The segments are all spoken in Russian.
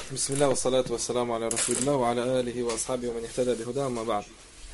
Бисмилля, вассалату вассаламу аля расулилля, ва аля алихи ва асхаби, ва ман ихтада бихуда, амма ба'д.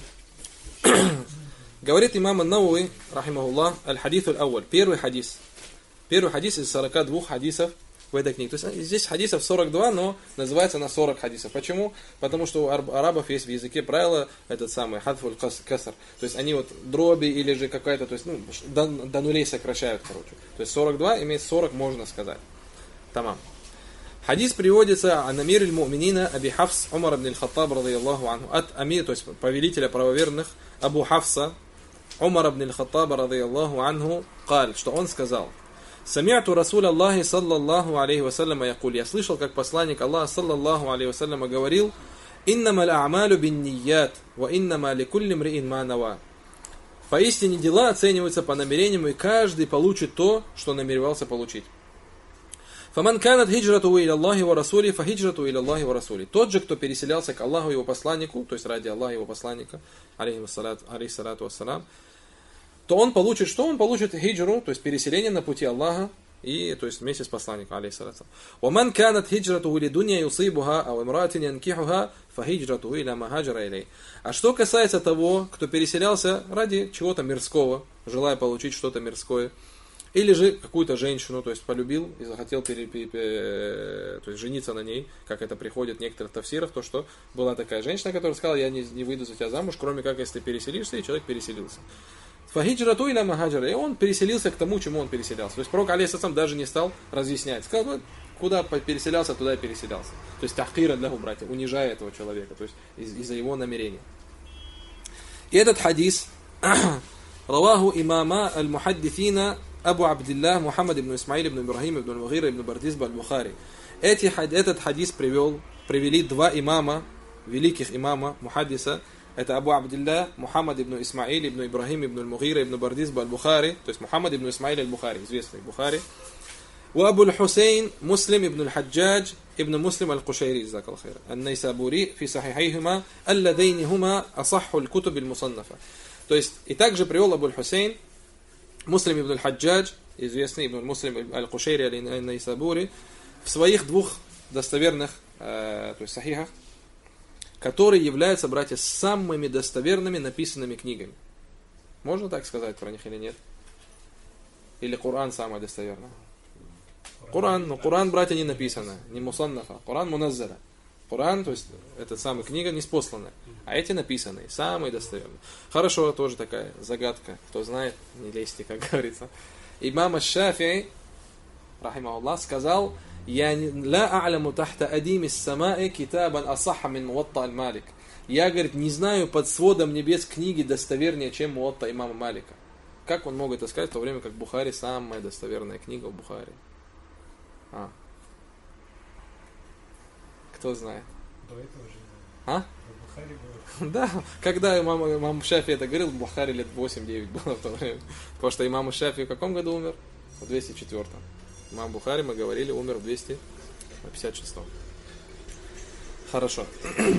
Говорит имам ан-Навави, рахимахуллах, аль-хадис аль-ауаль, первый хадис. Первый хадис из 42 хадисов в этой книге. То есть здесь хадисов 42, но называется на 40 хадисов. Почему? Потому что у арабов есть в языке правило, этот самый хадфуль каср. То есть они вот дроби или же какая-то, то есть до нулей сокращают, короче. То есть 42 имеет 40, можно сказать. Тамам. Хадис приводится ан амир аль-му'минина Аби Хафс Умар ибн аль-Хаттаб радийаллаху анху, от амир, то есть повелителя правоверных Абу Хафса Умар ибн аль-Хаттаб радийаллаху анху, قال, что он сказал: «Сами'ту Расуля Аллахи саллаллаху алейхи вассаляма якуль». Я слышал, как посланник Аллаха саллаллаху алейхи вассаляма говорил: «Иннама аль-а'малю бин-нийят, ва иннама ликулли мри'ин ма нава». Поистине дела оцениваются по намерениям, и каждый получит то, что намеревался получить. «Фаман канат хиджрату иля Аллахи ва расули, фа хиджрату иля Аллахи ва расули». Тот же, кто переселялся к Аллаху и его посланнику, то есть ради Аллаха и его посланника, алейхиссалату вассалам, то он получит что? Он получит хиджру, то есть переселение на пути Аллаха, и, то есть вместе с посланником, алейхиссалату. «Ваман канат хиджрату иля дунья юсибуха, ау имратин янкихуха, фа хиджрату иля ма хаджара илей». А что касается того, кто переселялся ради чего-то мирского, желая получить что-то мирское, или же какую-то женщину, то есть полюбил и захотел то есть жениться на ней, как это приходит в некоторых тафсирах, то что была такая женщина, которая сказала: я не выйду за тебя замуж, кроме как если ты переселишься, и человек переселился. Фахиджрату иля махаджара, и он переселился к тому, чему он переселялся. То есть пророк алейхиссалам даже не стал разъяснять. Сказал: куда переселялся, туда и переселялся. То есть тахкира для братья, унижая этого человека, то есть из-за его намерения. И этот хадис раваху имама аль-мухаддифина Абу Абдиллах Мухаммад ибн Исмаиль ибн Ибрахим ибн Мугира ибн Бардизба аль-Бухари. Этот хадис привели два имама, великих имама, мухаддиса. Это Абу Абдиллах Мухаммад ибн Исмаиль ибн Ибрахим ибн Мугира ибн Бардизба аль-Бухари. То есть Мухаммад ибн Исмаиль аль-Бухари, известный Бухари. Ва Абу аль-Хусейн Муслим ибн аль-Хаджадж ибн Муслим аль-Кушайри, закал хайр, ан-Найсабури фи сахихайхима алладейни хума асахху аль-кутуб аль-мусаннафа. То есть и также привел Абу аль-Хусейн Муслим ибн аль-Хаджадж, известный ибн Муслим аль-Кушайри аль-Найсабури, в своих двух достоверных, то есть сахихах, которые являются, братья, самыми достоверными написанными книгами. Можно так сказать про них или нет? Или Коран самый достоверный? Коран, но Коран, братья, не написано, не мусаннафа, Коран муназзара. Коран, то есть это самая книга неспосланная, а эти написанные, самые достоверные. Хорошо, тоже такая загадка, кто знает, не лезьте, как говорится. Имам аш-Шафи'и, рахимахуллах, сказал: «Я ла а'ламу тахта адими ас-сама'i китабан асахха мин Муатта аль-Малик». Я, говорит, не знаю под сводом небес книги достовернее, чем Муатта имама Малика. Как он мог это сказать, в то время как Бухари самая достоверная книга в Бухари? Кто знает? До этого же. А? Бухари было. Да, когда имам Шафи это говорил, Бухари лет 8-9 было в то время. Потому что имам Шафи в каком году умер? В 204. Имам Бухари, мы говорили, умер в 256. Хорошо.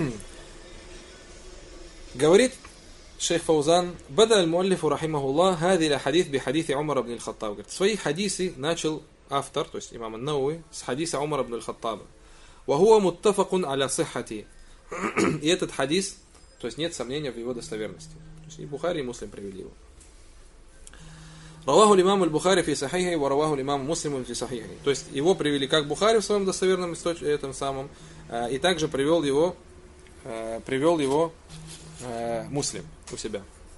Говорит шейх Фаузан: «Бада аль-муаллифу рахимахуллах хади ля-хадис би-хадиси Умар ибн аль-Хаттаб». Свои хадисы начал автор, то есть имам ан-Навави, с хадиса Умар ибн аль-Хаттаба. وهو متفق على صحته. И этот хадис, то есть нет сомнения в его достоверности. То есть и Бухари, и Муслим привели его. Раваху имам аль-Бухари фи сахихи, ва раваху имам Муслим фи сахихи. То есть его привели как Бухари в своем достоверном источнике, этом самом, и также привел его Муслим у себя.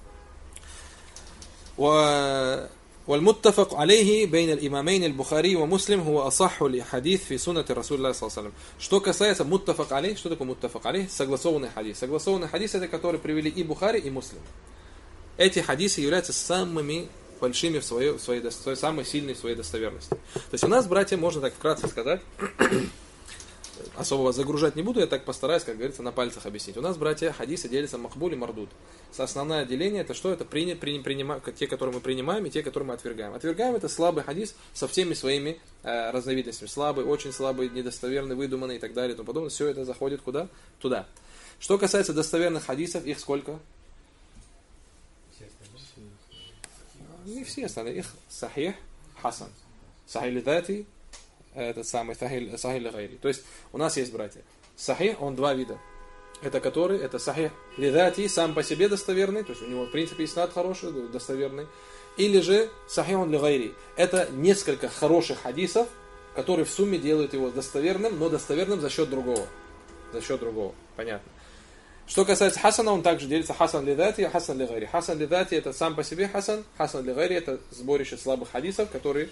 والمتفق عليه بين الإمامين البخاري ومسلم هو أصح الحديث في سنة رسول الله صلى الله عليه وسلم. Что касается муттафак алейх, что такое муттафак алейх? Согласованный хадис. Согласованный хадис — это который привели и Бухари, и Муслим. Эти хадисы являются самыми большими самой сильной в своей достоверности. То есть у нас, братья, можно так вкратце сказать, особо вас загружать не буду, я так постараюсь, как говорится, на пальцах объяснить. У нас, братья, хадисы делятся махбуль и мардуд. Основное деление — это что? Это те, которые мы принимаем, и те, которые мы отвергаем. Отвергаем — это слабый хадис со всеми своими разновидностями. Слабый, очень слабый, недостоверный, выдуманный и так далее и тому подобное. Все это заходит куда? Туда. Что касается достоверных хадисов, их сколько? Не все остальные. Их сахих, хасан. Сахих лидати, этот самый сахих ли-гайри. То есть у нас есть, братья, сахих, он два вида. Это сахих ли-дати, сам по себе достоверный, то есть у него в принципе иснад хороший, достоверный. Или же сахих ли-гайри. Это несколько хороших хадисов, которые в сумме делают его достоверным, но достоверным за счет другого. За счет другого, понятно. Что касается хасана, он также делится хасан ли-дати и хасан ли-гайри. Хасан ли-дати это сам по себе хасан, хасан ли-гайри это сборище слабых хадисов, которые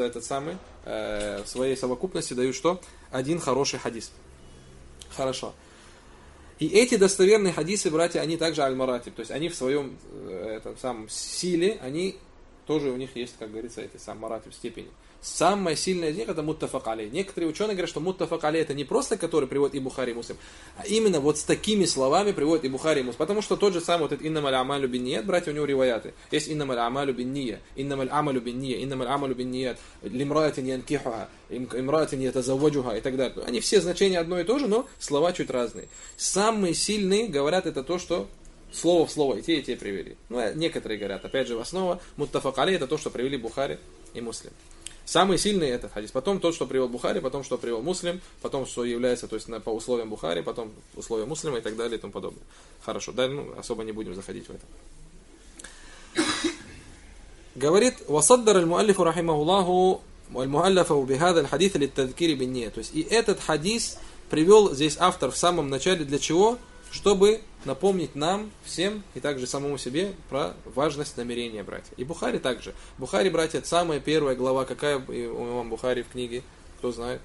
в своей совокупности дают что? Один хороший хадис. Хорошо. И эти достоверные хадисы, братья, они также аль-маратиб, то есть они в своем самом силе, они тоже у них есть, как говорится, эти самые маратиб степени. Самая сильная из них это муттафак алей. Некоторые ученые говорят, что муттафак алей это не просто, который приводит и Бухари, и Муслим, а именно вот с такими словами приводит и Бухари, и Муслим. Потому что тот же самый вот этот иннамаль амалю бин ният, братья, у него риваяты. Есть иннамаль амалю бин ния, иннамаль амалю бин ния, иннамаль амалю бин ният, лимраатин янкихуха, имраатин ятазавваджуха и так далее. Они все значения одно и то же, но слова чуть разные. Самые сильные говорят это то, что слово в слово и те привели. Ну, некоторые говорят, опять же, в основу муттафак алей это то, что привели Бухари и Муслим. Самый сильный этот хадис. Потом тот, что привел Бухари, потом, что привел Муслим, потом, что является, то есть, по условиям Бухари, потом условия Муслима и так далее и тому подобное. Хорошо, да, особо не будем заходить в это. Говорит, وصدر المؤلف رحمه الله المؤلف بهذا الحديث للتذكير بالنية. То есть, и этот хадис привел здесь автор в самом начале для чего? Чтобы напомнить нам всем и также самому себе про важность намерения, братья. И Бухари также. Бухари, братья, это самая первая глава. Какая у имама Бухари в книге? Кто знает?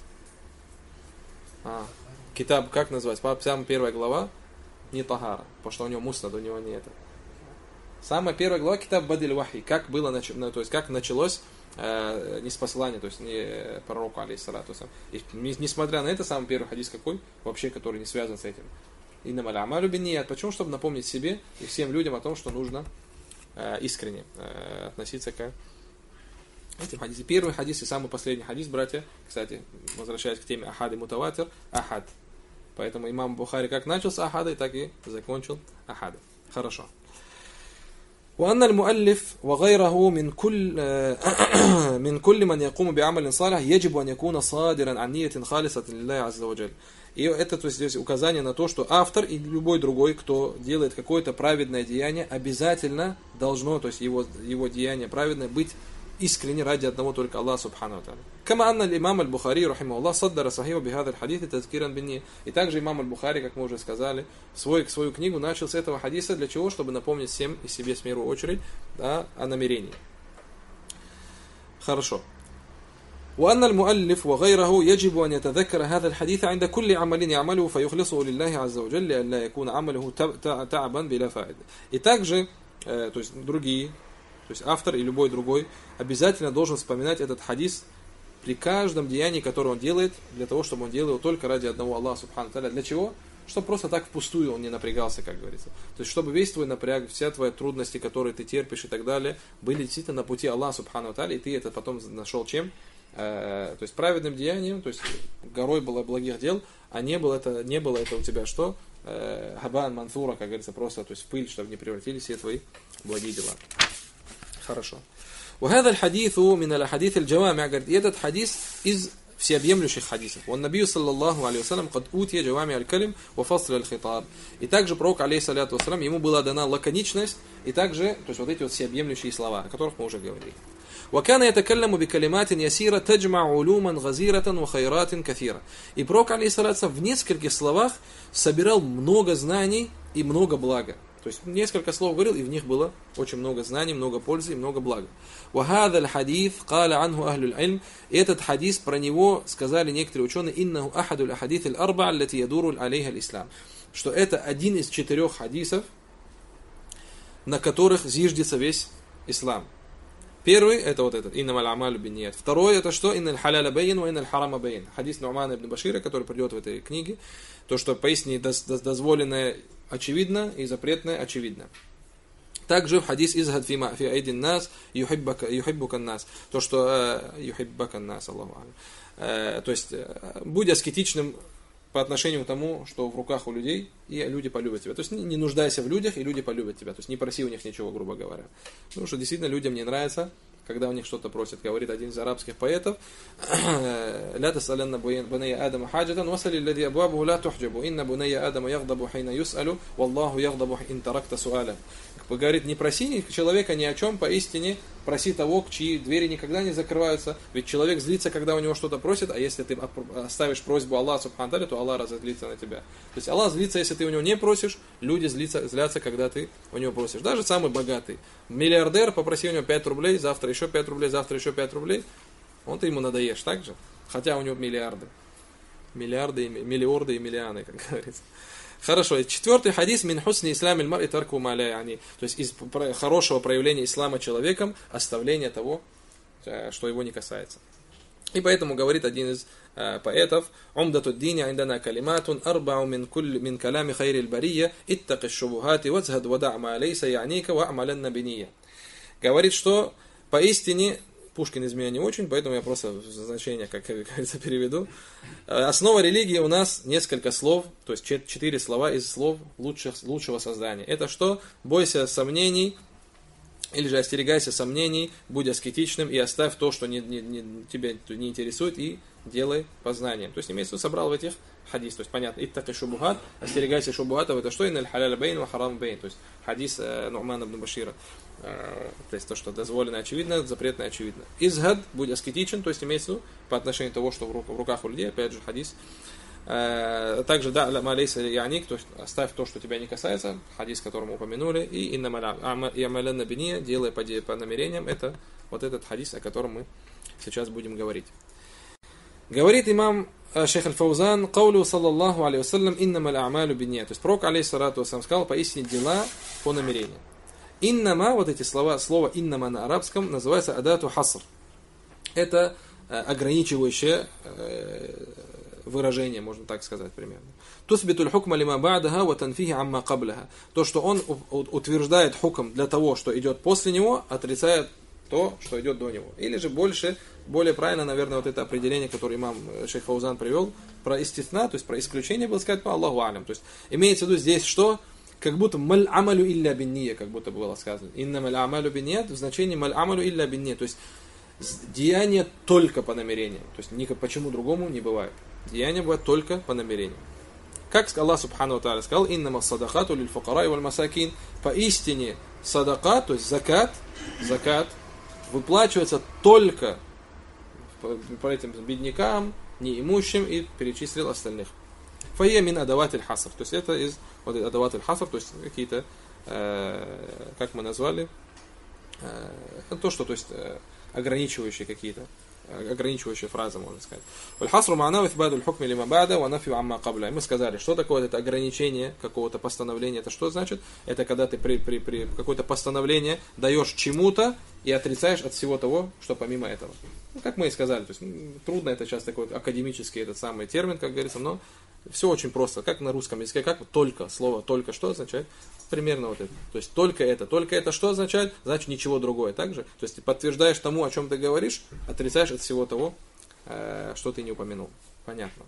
Китаб, как называется? Самая первая глава? Не Тахара, потому что у него муснад, у него не это. Самая первая глава Китаб Бадиль Вахи. Как было, то есть как началось ниспослание, то есть не пророку, алейхиссалату вассалям. И несмотря на это, самый первый хадис какой? Вообще, который не связан с этим. Иннамаль амалю бин ният. Почему? Чтобы напомнить себе и всем людям о том, что нужно искренне относиться к этим хадисам. Первый хадис и самый последний хадис, братья, кстати, возвращаясь к теме ахад и мутаватир, ахад. Поэтому имам Бухари как начал с ахада, так и закончил ахада. Хорошо. وأن المؤلف وغيره من كل من يقوم بعمل صالح يجب أن يكون صادرا عن نية خالصة لله عز وجل. И это, то есть, здесь указание на то, что автор и любой другой, кто делает какое-то праведное деяние, обязательно должно, то есть его деяние праведное, быть искренне ради одного только Аллаха Субхану ва Тааля. Кама анна имам аль-Бухари, рахимахуллах, саддара сахиха бихада аль-хадиthi тазкиран бин-нiyya. И также имам аль-Бухари, как мы уже сказали, свою книгу начал с этого хадиса, для чего? Чтобы напомнить всем и себе в первую очередь, да, о намерении. Хорошо. وأن المؤلف وغيره يجب أن يتذكر هذا الحديث عند كل عمل يعمله فيخلصه لله عز وجل لئلا يكون عمله تعبا بلا فائدة. И также, то есть другие, то есть автор и любой другой обязательно должен вспоминать этот хадис при каждом деянии, которое он делает, для того, чтобы он делал его только ради одного Аллаха Субхану ва Тааля. Для чего? Чтобы просто так впустую он не напрягался, как говорится. То есть, чтобы весь твой напряг, вся твоя трудности, которые ты терпишь и так далее, были действительно на пути Аллаха Субхану ва Тааля, и ты это потом нашел чем? То есть праведным деянием, то есть горой было благих дел, а не было это у тебя что? Хабан мансура, как говорится, просто, то есть в пыль, чтобы не превратились все твои благие дела. Хорошо. وهذا الحديث من الحديث الجوامع. Говорит, и этот хадис из всеобъемлющих хадисов. والنبي صلى الله عليه وسلم قد أوتي جوامع الكلم وفصل الخطاب. И также пророк, алейхиссаляту вассалям, ему была дана лаконичность, и также, то есть вот эти вот всеобъемлющие слова, о которых мы уже говорили. وكان يتكلم بكلمات يسيرة تجمع علوما غزيرة وخيرات كثيرة. И пророк, алейхиссалату в нескольких словах собирал много знаний и много блага. То есть несколько слов говорил, и в них было очень много знаний, много пользы и много блага. وهذا الحديث قال عنه أهل العلم. И этот хадис, про него сказали некоторые ученые, إنه أحد الأحاديث الأربعة التي يدور عليها الإسلام. Что это один из 4 хадисов, на которых зиждется весь ислам. Первый это вот этот, иннамаль амалю бин-ният. Второй это что? Инналь халяля бейн, ва инналь харама бейн. Хадис Ну'мана ибн Башира, который придет в этой книге, то, что поистине дозволенное очевидно и запретное очевидно. Также в хадис изхад фи айдин нас юхиббукан нас. То, что юхиббакан нас, Аллаху алейм. То есть, будь аскетичным по отношению к тому, что в руках у людей, и люди полюбят тебя. То есть не нуждайся в людях, и люди полюбят тебя. То есть не проси у них ничего, грубо говоря. Потому что действительно людям не нравится когда у них что-то просят. Говорит один из арабских поэтов: «Ля тасалянна бунайя Адама хаджатан, васали лади абвабу ля тухджабу, инна бунайя Адама ягдабу хайна юсалю, валлаху ягдабу ин таракта суаля». Говорит, не проси человека ни о чем, поистине проси того, чьи двери никогда не закрываются. Ведь человек злится, когда у него что-то просит, а если ты оставишь просьбу Аллаха субхану та'аля, то Аллах разозлится на тебя. То есть Аллах злится, если ты у него не просишь, люди злятся, когда ты у него просишь. Даже самый богатый миллиардер, попроси у него 5 рублей, завтра еще 5 рублей, завтра еще 5 рублей, ты ему надоешь, так же? Хотя у него миллиарды, миллиарды и миллионы, как говорится. Хорошо, и 4-й хадис: «Мин хусни ислам иль-мар'и тарку ма ля я'ни». То есть из хорошего проявления ислама человеком оставление того, что его не касается. И поэтому говорит один из поэтов: «Умдату ддини индана калиматун арбау мин калями хайрил бария, иттаки шубухати вазхад вада' ма лейса я'ника ва амаланна биния». Говорит, что поистине, Пушкин из меня не очень, поэтому я просто значение, как говорится, переведу. Основа религии у нас несколько слов, то есть 4 слова из слов лучшего создания. Это что? Бойся сомнений, или же остерегайся сомнений, будь аскетичным и оставь то, что тебя не интересует, и делай познанием. То есть имеется в виду, собрал в этих хадис, то есть понятно, иттаки шубухат, остерегайся шубухатов, это что? Инналь халяля бейн ва харам бейн, то есть хадис Ну'мана ибн Башира. То есть то, что дозволено очевидно, запретно очевидно. Изгад, будь аскетичен, то есть имеется в виду по отношению того, что в руках у людей, опять же хадис. Также да, малейса яник, то есть оставь то, что тебя не касается, хадис, который мы упомянули, и иннамалянна биния, делай по намерениям, это вот этот хадис, о котором мы сейчас будем говорить. Говорит имам шейх аль-Фаузан: «Каулю саллаллаху алейхи вассалям, иннамаль а'малю бинния». То есть пророк алейхиссалату вассалям сказал: поистине дела по намерению. Иннама, вот эти слова, слово иннама на арабском называется адату хаср. Это ограничивающее выражение, можно так сказать примерно. Тусбитуль хукма лима ба'даха ва танфихи амма кабляха. То, что он утверждает хукм для того, что идет после него, отрицает то, что идет до него. Или же более правильно, наверное, вот это определение, которое имам шейх Фаузан привел, про истисна, то есть про исключение, было сказать по Аллаху алям. То есть имеется в виду здесь что? Как будто маль амалю илля бинния, как будто было сказано. Инна маль амалю бинния, в значении маль амалю илля бинния. То есть деяние только по намерениям. То есть почему другому не бывает. Деяние бывает только по намерениям. Как Аллах субхану ва тааля сказал: иннама садакату лиль фукара валь масакин. Поистине садака, то есть закат выплачивается только по этим беднякам, неимущим, и перечислил остальных. Фая мин адават аль-хаср. То есть это из адават аль-хаср, то есть какие-то, как мы назвали, то, что, то есть ограничивающие какие-то, ограничивающие фразы, можно сказать. Аль-хасру ма'на ифбаду аль-хукми лима ба'да ва нафю амма кабля. Мы сказали, что такое это ограничение какого-то постановления. Это что значит? Это когда ты при какое-то постановление даешь чему-то и отрицаешь от всего того, что помимо этого. Как мы и сказали, то есть трудно, это сейчас такой академический этот самый термин, как говорится, но все очень просто. Как на русском языке, как только, слово только что означает? Примерно вот это. То есть только это что означает? Значит ничего другое. Также, то есть ты подтверждаешь тому, о чем ты говоришь, отрицаешь от всего того, что ты не упомянул. Понятно.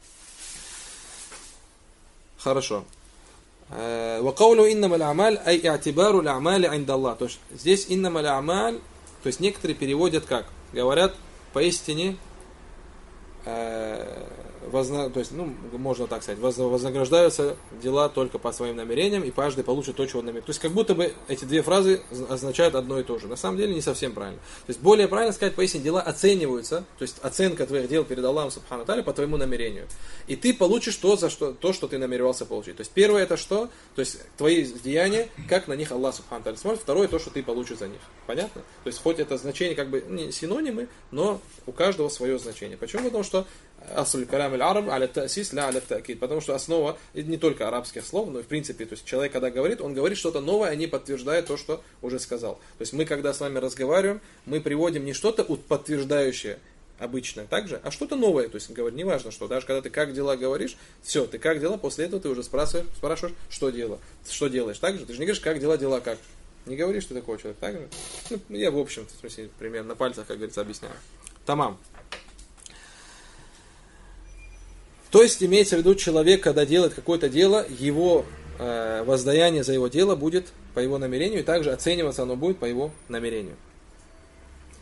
Хорошо. وَقَوْلُ إِنَّمَا الْأَعْمَالِ أَيْ إِعْتِبَارُ الْأَعْمَالِ عِنْدَ اللَّهِ. То есть здесь إِنَّمَا الْأَعْمَالِ, то есть некоторые переводят как? Говорят, поистине, то есть, можно так сказать, вознаграждаются дела только по своим намерениям, и каждый получит то, чего он намерен. То есть, как будто бы эти две фразы означают одно и то же. На самом деле, не совсем правильно. То есть, более правильно сказать, поистине, дела оцениваются, то есть, оценка твоих дел перед Аллахом, субхану та'аля, по твоему намерению. И ты получишь то, что ты намеревался получить. То есть, первое это что? То есть, твои деяния, как на них Аллах, субхану та'аля, смотрит. Второе, то, что ты получишь за них. Понятно? То есть, хоть это значение как бы не синонимы, но у каждого свое значение. Почему? Потому что асль калям аль-араб аля та'сис ля аля та'кид. Потому что основа не только арабских слов, но и в принципе, то есть человек, когда говорит, он говорит что-то новое, а не подтверждает то, что уже сказал. То есть мы, когда с вами разговариваем, мы приводим не что-то подтверждающее обычное также, а что-то новое. То есть говорит, неважно что, даже когда ты как дела говоришь, все, ты как дела, после этого ты уже спрашиваешь, что делаешь. Так же, ты же не говоришь, как дела как. Не говоришь, что такой человек, так же? Я в общем, в смысле, примерно на пальцах, как говорится, объясняю. Тамам. То есть, имеется в виду, человек, когда делает какое-то дело, его воздаяние за его дело будет по его намерению, и также оцениваться оно будет по его намерению.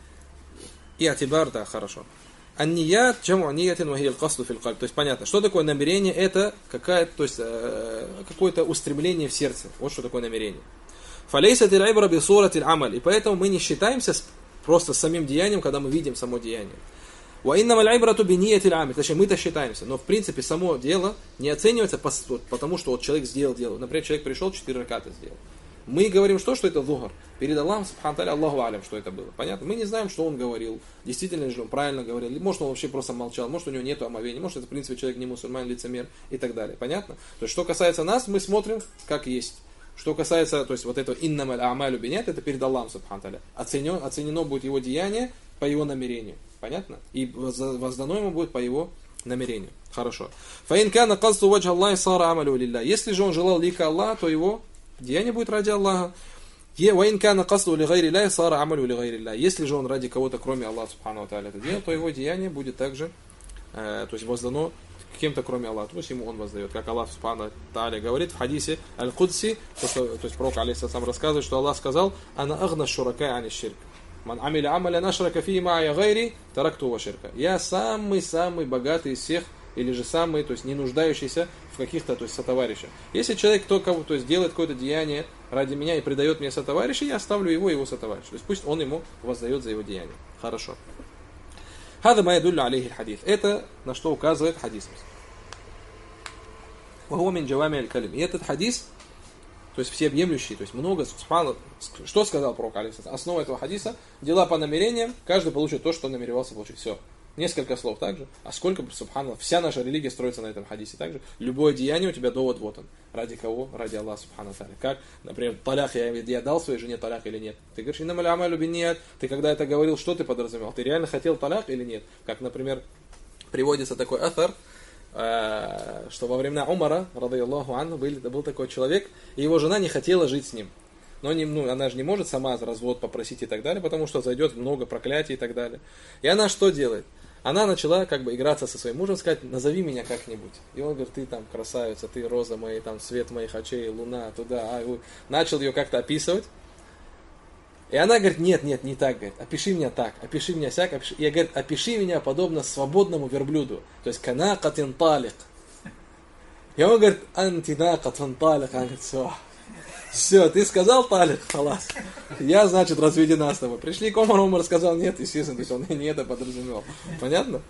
И атибар, да, хорошо. Анният джаму ниятин ва хия аль-касду фил кальб. То есть понятно, что такое намерение? Это какое-то устремление в сердце. Вот что такое намерение. Фалейсат аль-ибра би сурати аль-амаль. И поэтому мы не считаемся просто самим деянием, когда мы видим само деяние. Ва иннама аль-ибрату би нияти аль-амаль. Точнее, мы-то считаемся. Но в принципе само дело не оценивается потому, что вот человек сделал дело. Например, человек пришел, 4 раката сделал. Мы говорим, что это зухр. Перед Аллахом, субхану та'аля, Аллаху алям, что это было. Понятно? Мы не знаем, что он говорил. Действительно ли он правильно говорил. Может, он вообще просто молчал. Может, у него нет омовения. Может, это, в принципе, человек не мусульманин, лицемер и так далее. Понятно? То есть, что касается нас, мы смотрим, как есть. Что касается, то есть, вот этого иннама аль-амалю бинят, это перед Аллахом, субхану та'аля. Оценено будет его деяние по его намерению. Понятно? И воздано ему будет по его намерению. Хорошо. Фаин кана касду ваджа Аллахи сара амалю лилля. Если же он желал лика Аллаха, то его деяние будет ради Аллаха. Если же он ради кого-то, кроме Аллаха, субхану та'аля, это делает, то его деяние будет также, то есть воздано кем-то, кроме Аллаха. То есть ему он воздает. Как Аллах, субхану та'аля, говорит в хадисе Аль-Кудси, то есть пророк, алейхиссалям, рассказывает, что Аллах сказал: «Ана агна шурака ани ширк. Ман амиля амаля нашрака фи ма'я гайри, таракту ва ширка». Я самый богатый из всех, или же самый, то есть не нуждающийся в каких-то, то есть сотоварищах. Если человек то есть делает какое-то деяние ради меня и предает мне сотоварища, я оставлю его сотоварища. То есть пусть он ему воздает за его деяние. Хорошо. Хада ма ядуллю алейхи аль-хадис. Это на что указывает хадис. Ва хуа мин джавами аль-калим. И этот хадис, то есть всеобъемлющий, то есть много, что сказал пророк, алейхиссалям? Основа этого хадиса: дела по намерениям, каждый получит то, что он намеревался получить. Все. Несколько слов также. А сколько, субханаллах, вся наша религия строится на этом хадисе также. Любое деяние у тебя довод вот он. Ради кого? Ради Аллаха, субхану та'аля. Как, например, талях я дал своей жене талях или нет? Ты говоришь: иннама аль-амалю бинният. Ты когда это говорил, что ты подразумевал? Ты реально хотел талях или нет? Как, например, приводится такой атар, что во времена Умара, радайаллаху анху, был такой человек, и его жена не хотела жить с ним. Но она же не может сама развод попросить и так далее, потому что зайдет много проклятий и так далее. И она что делает? Она начала играться со своим мужем, сказать: назови меня как-нибудь. И он говорит: ты там красавица, ты роза моей, там свет моих очей, луна, туда. Начал ее как-то описывать. И она говорит: нет, не так, говорит, опиши меня так, опиши меня сяк, опиши. Я говорю: опиши меня подобно свободному верблюду. То есть канакатин талик. И он говорит: антинакатин талик. Она говорит: все, ты сказал талик, халас. Я, значит, разведена с тобой. Пришли к Омару, Омар сказал: нет, естественно, то есть он не это подразумевал. Понятно?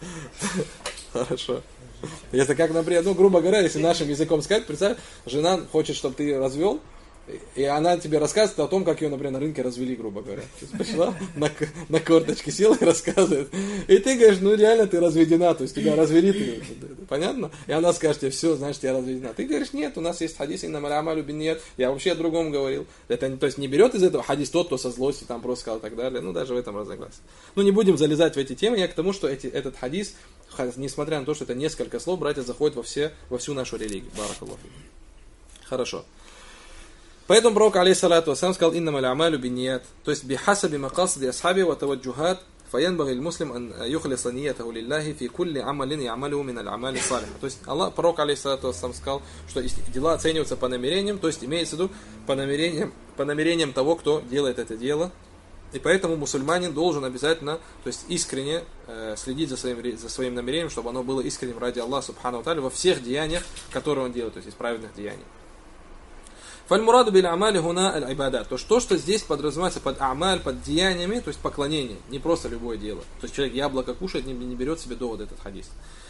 Хорошо. Это как, например, грубо говоря, если нашим языком сказать, представь, жена хочет, чтобы ты развел, и она тебе рассказывает о том, как ее, например, на рынке развели, грубо говоря. То есть пришла на корточки, села и рассказывает. И ты говоришь: реально ты разведена, то есть тебя развели, ты, понятно? И она скажет тебе: все, значит, я разведена. Ты говоришь: нет, у нас есть хадис, иннама аль-амалю бинният. Я вообще о другом говорил. Это, то есть не берет из этого хадис тот, кто со злости там просто сказал и так далее. Даже в этом разногласие. Не будем залезать в эти темы. Я к тому, что этот хадис, несмотря на то, что это несколько слов, братья, заходит во всю нашу религию. Баракаллаху. Хорошо. Поэтому пророк, алейхиссалату вассалям, сказал: иннама аль-амалю бинният. То есть бихасаби макасди асхаби ва таваджухат фаянбаги аль-муслим ан юхлиса ниятаху лиллахи фи кулли амалин ямалю мин аль-амали салиха. То есть пророк, алейхиссалату вассалям, сказал, что дела оцениваются по намерениям, то есть имеется в виду по намерениям того, кто делает это дело. И поэтому мусульманин должен обязательно, то есть искренне следить за своим намерением, чтобы оно было искренним ради Аллаха, субхану та'аля, во всех деяниях, которые он делает, то есть из праведных деяний. Фаль-мураду биль-амали хуна аль-ибадат. То, что здесь подразумевается под амаль, под деяниями, то есть поклонение, не просто любое дело. То есть человек яблоко кушает, не берет себе довод этот хадис.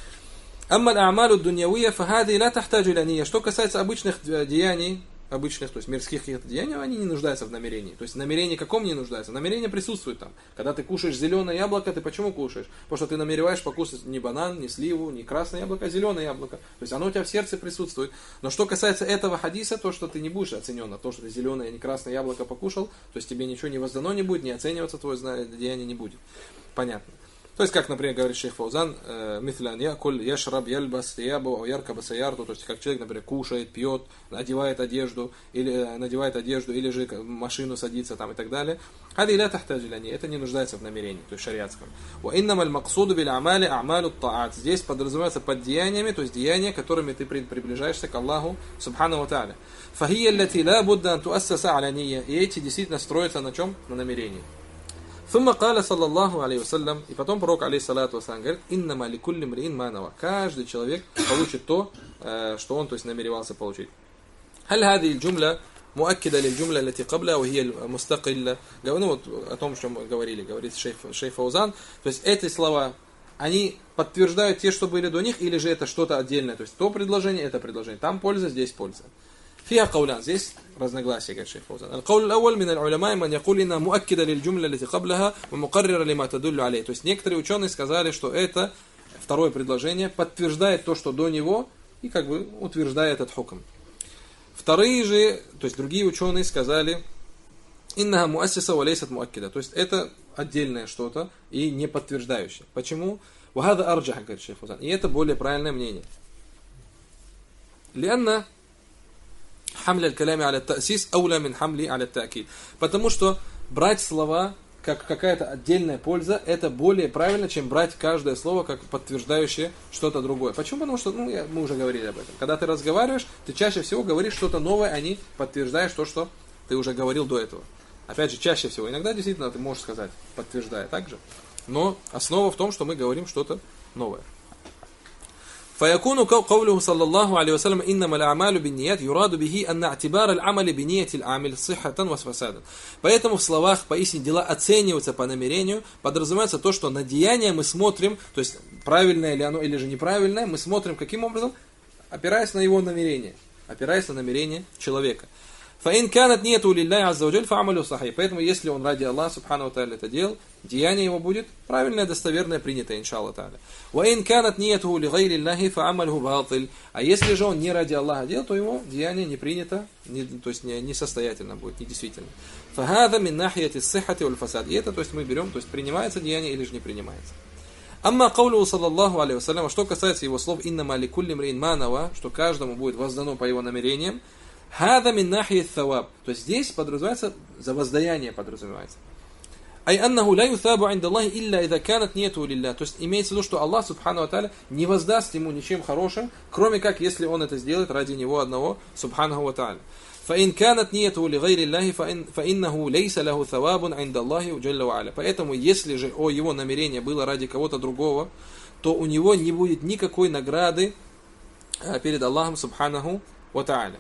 Амма аль-амалу дуньявия фахади ла тахтаджу иля ния. Что касается обычных деяний, то есть мирских каких-то деяний, они не нуждаются в намерении. То есть намерение каком не нуждается? Намерение присутствует там. Когда ты кушаешь зеленое яблоко, ты почему кушаешь? Потому что ты намереваешь покушать не банан, не сливу, не красное яблоко, а зеленое яблоко. То есть оно у тебя в сердце присутствует. Но что касается этого хадиса, то, что ты не будешь оценен, то, что ты зеленое, не красное яблоко покушал, то есть тебе ничего не воздано не будет, не оцениваться твое деяние не будет. Понятно. То есть, как, например, говорит шейх Фаузан, мithлян якуль яшраб яльбас ябу ярка басаярту, то есть, как человек, например, кушает, пьет, надевает одежду, или же в машину садится там и так далее. Хади ля тахтаджу иля ния. Это не нуждается в намерении, то есть шариатском. Ва иннама аль-максуду биль амали а'малу та'ат. Здесь подразумевается под деяниями, то есть деяния, которыми ты приближаешься к Аллаху субхану ва та'аля. Фахия аллати ла будда ан туассаса аля ния. И эти действительно строятся на чем? На намерении. Сумма каля саллаллаху алейхи вассалям, и потом пророк алейхиссалату вассалям говорит: иннама ликулли мриин ма нава. Каждый человек получит то, что он, то есть, намеревался получить. Халь хади джумля муаккида лиль джумля лати кабля ва хия мустакилля. Ну вот о том, что мы говорили, говорит шейх Фаузан. То есть эти слова, они подтверждают те, что были до них, или же это что-то отдельное. То есть то предложение, это предложение. Там польза, здесь польза. فيها قولان, здесь разногласия, говорит шейх Фаузан. القول الأول من العلماء من يقول إنها مؤكدة للجملة التي قبلها ومقررة لما تدل عليه. То есть некоторые ученые сказали, что это второе предложение подтверждает то, что до него, и как бы утверждает этот хукм. Вторые же, то есть другие ученые сказали: إنها مؤسسة وليست مؤكدة. То есть это отдельное что-то и не подтверждающее. Почему? وهذا أرجح, говорит шейх Фаузан. И это более правильное мнение. لأن حمل الكلام على التأسيس أولى من حمله على التأكيد. Потому что брать слова как какая-то отдельная польза, это более правильно, чем брать каждое слово как подтверждающее что-то другое. Почему? Потому что, мы уже говорили об этом. Когда ты разговариваешь, ты чаще всего говоришь что-то новое, а не подтверждаешь то, что ты уже говорил до этого. Опять же, чаще всего. Иногда действительно ты можешь сказать, подтверждая также. Но основа в том, что мы говорим что-то новое. فيكون قوله صلى الله عليه وسلم إنما الأعمال بالنيات يراد به أن اعتبار العمل بنية العامل صحة وفسادا. Поэтому в словах поистине дела оцениваются по намерению, подразумевается то, что на деяние мы смотрим, то есть правильное ли оно или же неправильное, мы смотрим каким образом? Опираясь на его намерение, опираясь на намерение человека. فإن كانت نيته لله عز وجل فعمله صحيح. Поэтому если он ради Аллаха субхану ва тааля это делал, деяние его будет правильное, достоверное, принятое, иншаллах тааля. وإن كانت نيته لغير الله فعمله باطل. А если же он не ради Аллаха делал, то его деяние не принято, то есть не состоятельно будет, не действительно. فهذا من ناحية الصحة والفساد. И это, то есть мы берем, то есть принимается деяние или же не принимается. Амма каулу саллаллаху алейхи вассалям, что касается его слов иннама ликулли мриин ма нава, что каждому будет воздано по его намерениям. Хада мин нахи thawab. То есть здесь подразумевается, за воздаяние подразумевается. Ай аннаху ла юсабу инда Аллахи илля ида канат нияту лилля. То есть имеется в виду, что Аллах субхану ва тааля не воздаст ему ничем хорошим, кроме как если он это сделает ради него одного субхану ва тааля. فإن كانت نيته لغير الله فإنه ليس له ثواب عند الله جل وعلا. Поэтому если же его намерение было ради кого-то другого, то у него не будет никакой награды перед Аллахом субханаху ва тааля.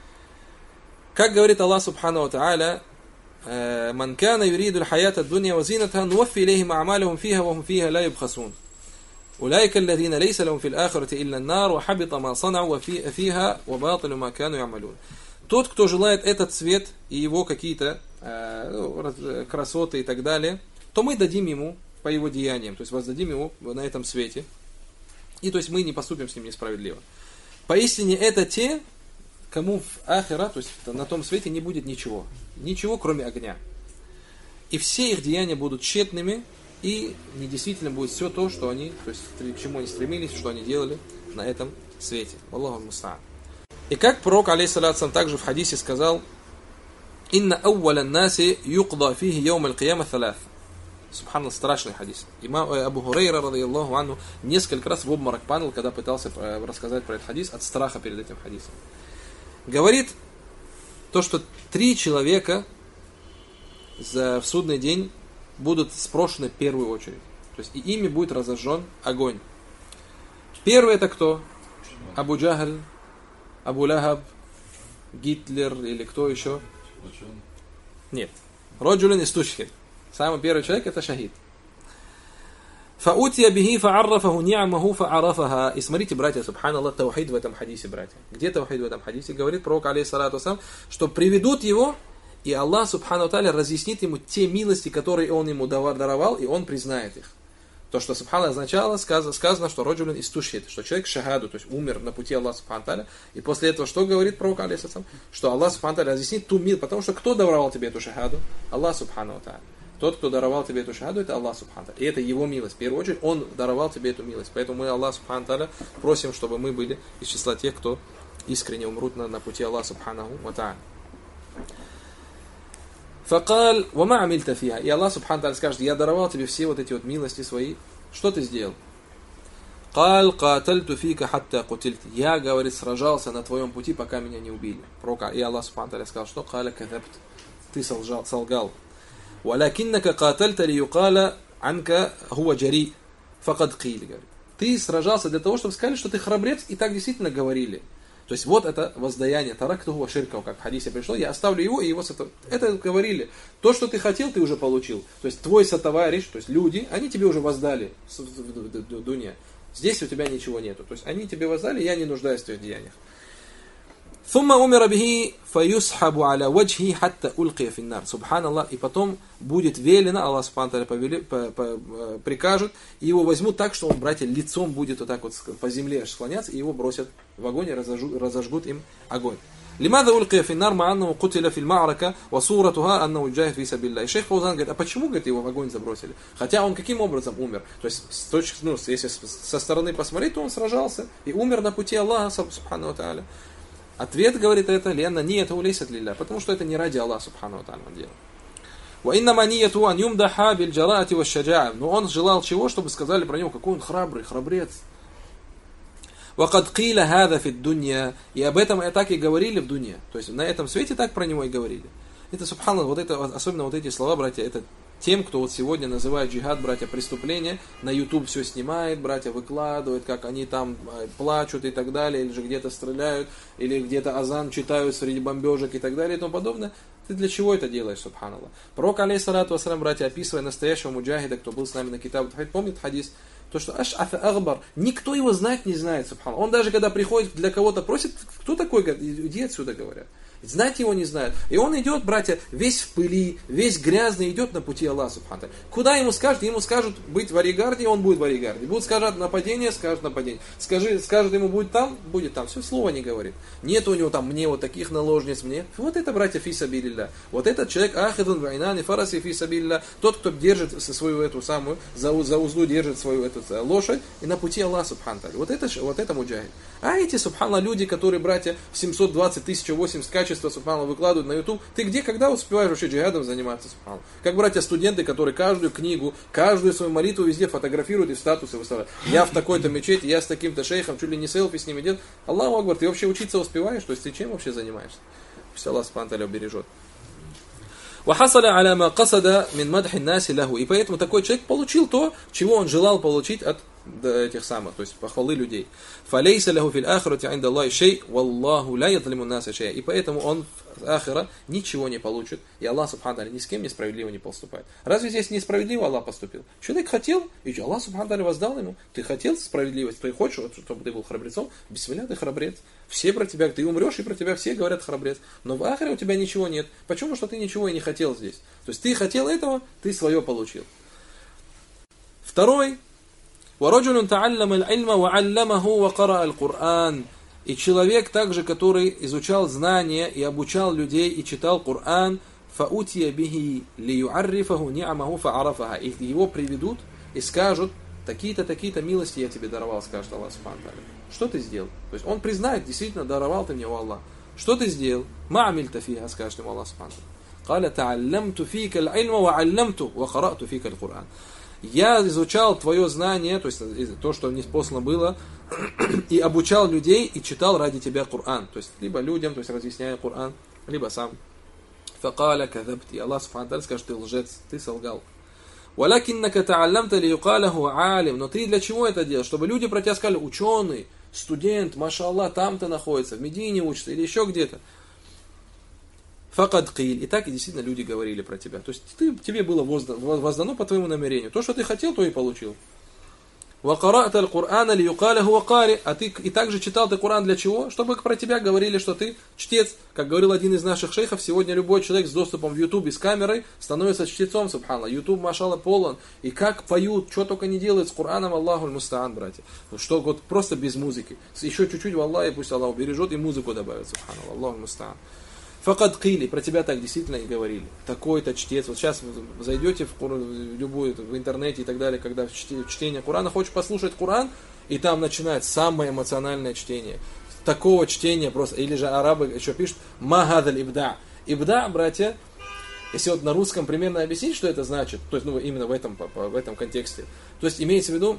Как говорит Аллах субхану ва тааля: «Ман кана юриду аль-хаята ад-дунья ва зинатаха нуффи илейхим а'малахум фиха ва хум фиха ла юбхасун. Улайка аллазина лейса лахум фил ахирати илля ан-нар ва хабита ма сан'у ва фиха ва батилу ма кану я'малун». Тот, кто желает этот свет и его какие-то красоты и так далее, то мы дадим ему по его деяниям, то есть воздадим ему на этом свете. И то есть мы не поступим с ним несправедливо. Поистине это те, кому в ахира, то есть на том свете не будет ничего. Ничего, кроме огня. И все их деяния будут тщетными, и недействительно будет все то, что они, то есть к чему они стремились, что они делали на этом свете. Аллаху муста'ан. И как пророк, алейхиссалату также в хадисе сказал: «Инна аувалян наси юкда фихи йоум аль-кияма саляф». Субханаллах, страшный хадис. Имам Абу Хурейра, радийаллаху анху, несколько раз в обморок падал, когда пытался рассказать про этот хадис от страха перед этим хадисом. Говорит то, что 3 человека в судный день будут спрошены в первую очередь. То есть и ими будет разожжен огонь. Первый это кто? Абу Джахаль, Абу Лахаб, Гитлер или кто еще? Нет. Раджулин истушхид. Самый первый человек это шахид. Фаутия бихи фа'аррафаху ни'амаху фа'арафаха. И смотрите, братья, субханаллах, таухид в этом хадисе, братья. Где таухид в этом хадисе? Говорит пророк, алейхиссалату вассалям, что приведут его, и Аллах субхану ва тааля разъяснит ему те милости, которые он ему даровал, и он признает их. То, что субханаллах означало, сказано, что раджулин истушхид, что человек шахаду, то есть умер на пути Аллаха субхану ва тааля. И после этого что говорит пророк, алейхиссалату вассалям? Что Аллах субхану ва тааля разъяснит ту милость, потому что кто даровал тебе эту шахаду? Аллах субхану ва тааля. Тот, кто даровал тебе эту шахаду, это Аллах субхану ва тааля. И это его милость. В первую очередь, он даровал тебе эту милость. Поэтому мы, Аллах субхану ва тааля, просим, чтобы мы были из числа тех, кто искренне умрут на пути Аллаха субхану ва тааля. Факал, вама амильта фиха. И Аллах субхану ва тааля скажет: я даровал тебе все вот эти вот милости свои. Что ты сделал? Кал катальту фика хатта кутильт. Я, говорит, сражался на твоем пути, пока меня не убили. И Аллах субхану ва тааля сказал, что каля кадабт. Ты солгал. «Валякиннака катальта ли юкаля анка хуа джари, факад кили». Ты сражался для того, чтобы сказали, что ты храбрец, и так действительно говорили. То есть вот это воздаяние, тарактуху ширков, как в хадисе пришло, я оставлю его и его сотоварищ. Это говорили. То, что ты хотел, ты уже получил. То есть твой сотоварищ, то есть люди, они тебе уже воздали в дуне. Здесь у тебя ничего нету. То есть они тебе воздали, я не нуждаюсь в твоих деяниях. ثم أمر به فيسحب على وجهه حتى ألقي في النار. Субханаллах. И потом будет велено, Аллах Субхану прикажет, и его возьмут так, что он, братья, лицом будет вот так вот по земле склоняться, и его бросят в огонь и разожгут им огонь. لماذا ألقي في النار مع أنه قتل في المعركة وصورتها أنه جاهد في سبيل الله. И шейх Фаузан говорит, а почему, говорит, его в огонь забросили? Хотя он каким образом умер? То есть, если со стороны посмотреть, то он сражался и умер на пути Аллаха Субхану ва Тааля. Ответ, говорит, это лена нияту лейсат лилля, потому что это не ради Аллаха Субхану ва Тааля дело. Ва иннама нияту ан юмдаха биль джараати ва шаджаа. Но он желал чего, чтобы сказали про него, какой он храбрый, храбрец. وَقَدْ قِيلَ هَذَا فِي الدُّنْيَا. И об этом так и говорили в дуне. То есть на этом свете так про него и говорили. Это, субханаллах, вот это, особенно вот эти слова, братья, это тем, кто вот сегодня называет джихад, братья, преступление, на YouTube все снимает, братья, выкладывает, как они там плачут и так далее, или же где-то стреляют, или где-то азан читают среди бомбежек и так далее и тому подобное. Ты для чего это делаешь, субханаллах? Пророк, алейхиссалату вассалям, братья, описывая настоящего муджахида, кто был с нами на Китаб, помнит хадис? То, что Аш-Афа Агбар, никто его знать не знает, субханаллах. Он даже когда приходит для кого-то просит, кто такой, говорит, иди отсюда, говорят. Знать его не знают. И он идет, братья, весь в пыли, весь грязный, идет на пути Аллаха субхану. Куда ему скажут быть в аригарде, он будет в аригарде. Будут скажут нападение, скажут нападение. Скажут ему будет там. Все слово не говорит. Нет у него там мне вот таких наложниц, мне. Вот это, братья, фи сабилилля. Вот этот человек, ахидун вайнани фараси фи сабилилля. Тот, кто держит свою эту самую, за узду держит свою эту лошадь и на пути Аллаха субхану. Вот это муджахид. А эти, субханаллах, люди, которые, братья, 720 1080 качества, субханаллах, выкладывают на YouTube, ты где, когда успеваешь вообще джихадом заниматься, субханаллах? Как братья-студенты, которые каждую книгу, каждую свою молитву везде фотографируют и в статусы выставляют. Я в такой-то мечети, я с таким-то шейхом, чуть ли не селфи с ними делают. Аллаху Акбар, ты вообще учиться успеваешь? То есть ты чем вообще занимаешься? Пусть Аллах субханаллах убережет. وحصل على ما قصد من مدح الناس له. И поэтому такой человек получил то, чего он желал получить от этих самых, то есть похвалы людей. فَلَيْسَ لَهُ فِي الْآخِرَةِ عِنْدَ اللَّهِ شَيْءٍ وَاللَّهُ لَا يَظْلِمُ النَّاسَ شَيْئًا. И поэтому он в ахира ничего не получит, и Аллах субхану тааля ни с кем несправедливо не поступает. Разве здесь несправедливо Аллах поступил? Человек хотел, и Аллах субхану тааля воздал ему. Ты хотел справедливость, ты хочешь, чтобы ты был храбрецом, бисмилля, ты храбрец. Все про тебя, ты умрешь, и про тебя все говорят храбрец. Но в ахире у тебя ничего нет. Почему? Что ты ничего и не хотел здесь. То есть ты хотел этого, ты свое получил. Второй. وَرَجُلٌ تَعَلَّمَ الْعِلْمَ وَعَلَّمَهُ وَقَرَأَ الْقُرْآنَ. И человек также, который изучал знания и обучал людей и читал Коран, فَأُتِيَ بِهِ لِيُعَرِّفَهُ نِعَمَهُ فَعَرَفَهَا. И его приведут и скажут, такие-то, такие-то милости я тебе даровал, скажет Аллах субхану тааля. Что ты сделал? То есть он признает, действительно, даровал ты мне, о Аллах. Что ты сделал? مَا عَمِلْتَ فِيهَا, скажет ему Аллах субхану тааля. قَالَ تَعَلَّمْتُ فِيكَ الْعِلْمَ وَعَلَّمْتُ وَقَرَأْتُ فِيكَ الْقُرْآنَ. Я изучал твое знание, то есть то, что мне послано было, и обучал людей, и читал ради тебя Коран. То есть либо людям, то есть разъясняя Коран, либо сам. فَقَالَ كَذَبْتِ. И Аллах субхану тааля скажет, ты лжец, ты солгал. وَلَكِنَّكَ تَعَلَّمْتَ لِيُقَالَهُ عَالِمٌ. Но ты для чего это делаешь? Чтобы люди про тебя сказали, ученый, студент, машаллах, там-то находится, в Медине учится, или еще где-то. فَقَدْ قِيلْ. И так и действительно люди говорили про тебя. То есть тебе было воздано по твоему намерению. То, что ты хотел, то и получил. وَقَرَأْتَ الْقُرْآنَ لِيُقَالَهُ وَقَارِ. А ты и также читал ты Коран для чего? Чтобы про тебя говорили, что ты чтец. Как говорил один из наших шейхов, сегодня любой человек с доступом в YouTube и с камерой становится чтецом, субханаллах. YouTube, машалла, полон. И как поют, что только не делают с Кораном, Аллаху аль-Мустаан, братья. Что вот просто без музыки. Еще чуть-чуть в Аллахе, пусть Аллах убережет, и музыку добавит, субханаллах. Аллаху аль-Мустаан. Факад кили, про тебя так действительно и говорили. Такой-то чтец. Вот сейчас вы зайдете в любую, в интернете и так далее, когда в чтение Корана, хочешь послушать Коран, и там начинается самое эмоциональное чтение. Такого чтения просто, или же арабы еще пишут, махадаль ибда. Ибда, братья, если вот на русском примерно объяснить, что это значит, то есть, ну, именно в этом контексте. То есть, имеется в виду,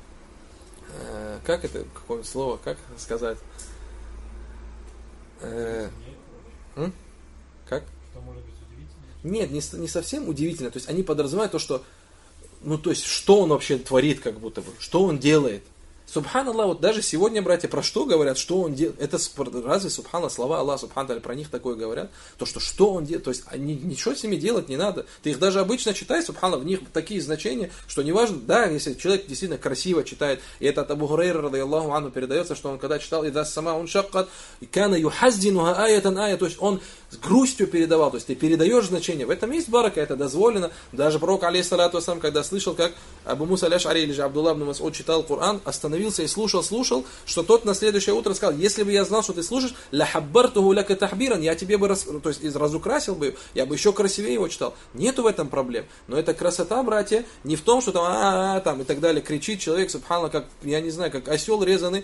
как это, какое слово, как сказать? Нет, Как? что может быть удивительно? Нет, не совсем удивительно. То есть они подразумевают то, что, ну то есть, что он вообще творит, как будто бы, что он делает. Субханаллах, вот даже сегодня, братья, про что говорят, что он делает, это разве, субханаллах, слова Аллаха, субханаллах, про них такое говорят, то, что он делает, то есть, ничего с ними делать не надо, ты их даже обычно читай, субханаллах, в них такие значения, что неважно, да, если человек действительно красиво читает, и это от Абу Хурайра, радийаллаху анху, передается, что он когда читал, «Ида сама он шаккат, кана юхаздинуха аятан аят», то есть, он с грустью передавал, то есть, ты передаешь значение, в этом есть барака, это дозволено, даже пророк, алейхиссалату вассалям, когда слышал, как Абу Муса аль-Аш'ари или же Абдуллах ибн Мас'уд читал Коран, остановился и слушал, что тот на следующее утро сказал, если бы я знал, что ты слушаешь, ля хаббартуху ляка тахбиран, я тебе бы то есть разукрасил бы, я бы еще красивее его читал. Нету в этом проблем. Но эта красота, братья, не в том, что там и так далее, кричит человек, субханаллах, как, я не знаю, как осел резанный.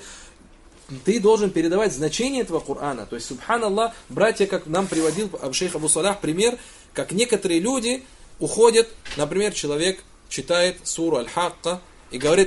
Ты должен передавать значение этого Корана. То есть, субханаллах, братья, как нам приводил шейх Абу Салях пример, как некоторые люди уходят, например, человек читает суру Аль-Хакка и говорит: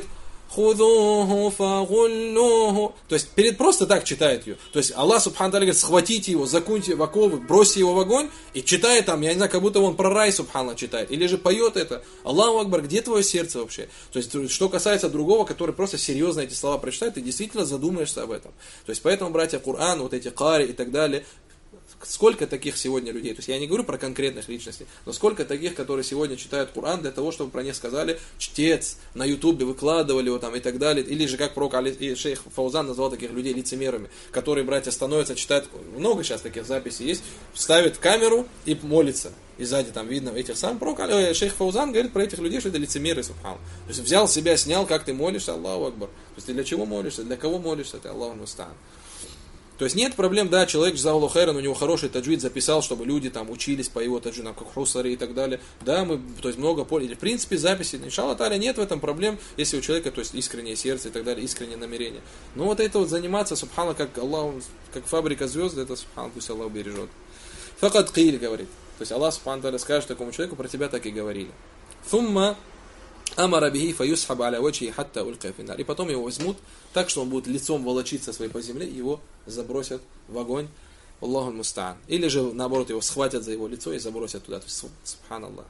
худуху фагуллуху. То есть просто так читает ее. То есть Аллах субхану тааля говорит: схватите его, закуньте в оковы, бросьте его в огонь, и читает там, я не знаю, как будто он про рай субхану читает. Или же поет это. Аллаху Акбар, где твое сердце вообще? То есть, что касается другого, который просто серьезно эти слова прочитает, ты действительно задумаешься об этом. То есть, поэтому, братья, Коран, вот эти кари и так далее, сколько таких сегодня людей, то есть я не говорю про конкретных личностей, но сколько таких, которые сегодня читают Коран для того, чтобы про них сказали чтец, на ютубе выкладывали его там и так далее, или же как пророк шейх Фаузан назвал таких людей лицемерами, которые, братья, становятся, читают, много сейчас таких записей есть, ставят камеру и молится, и сзади там видно этих самых, шейх Фаузан говорит про этих людей, что это лицемеры, субхану. То есть взял себя, снял, как ты молишься, Аллаху Акбар. То есть ты для чего молишься, для кого молишься, ты Аллаху муста'ан. То есть нет проблем, да, человек, джазаллаху хайран, у него хороший таджвид записал, чтобы люди там учились по его таджвидам, как Хусари и так далее. Да, мы, то есть много пользовались. В принципе, записи, иншаллах тааля, нет в этом проблем, если у человека, то есть искреннее сердце и так далее, искреннее намерение. Но вот это вот заниматься, субхана, как Аллах, как фабрика звезд, это, субхана, пусть Аллах бережет. Факат киль говорит. То есть Аллах, субхана тааля, скажет такому человеку, про тебя так и говорили. Thumma амара бихи фаюсхаб аля вачхи хатта улька финнар. И потом его возьмут так, что он будет лицом волочиться своей по земле, и его забросят в огонь. Аллаху муста'ан. Или же, наоборот, его схватят за его лицо и забросят туда. Субханаллах.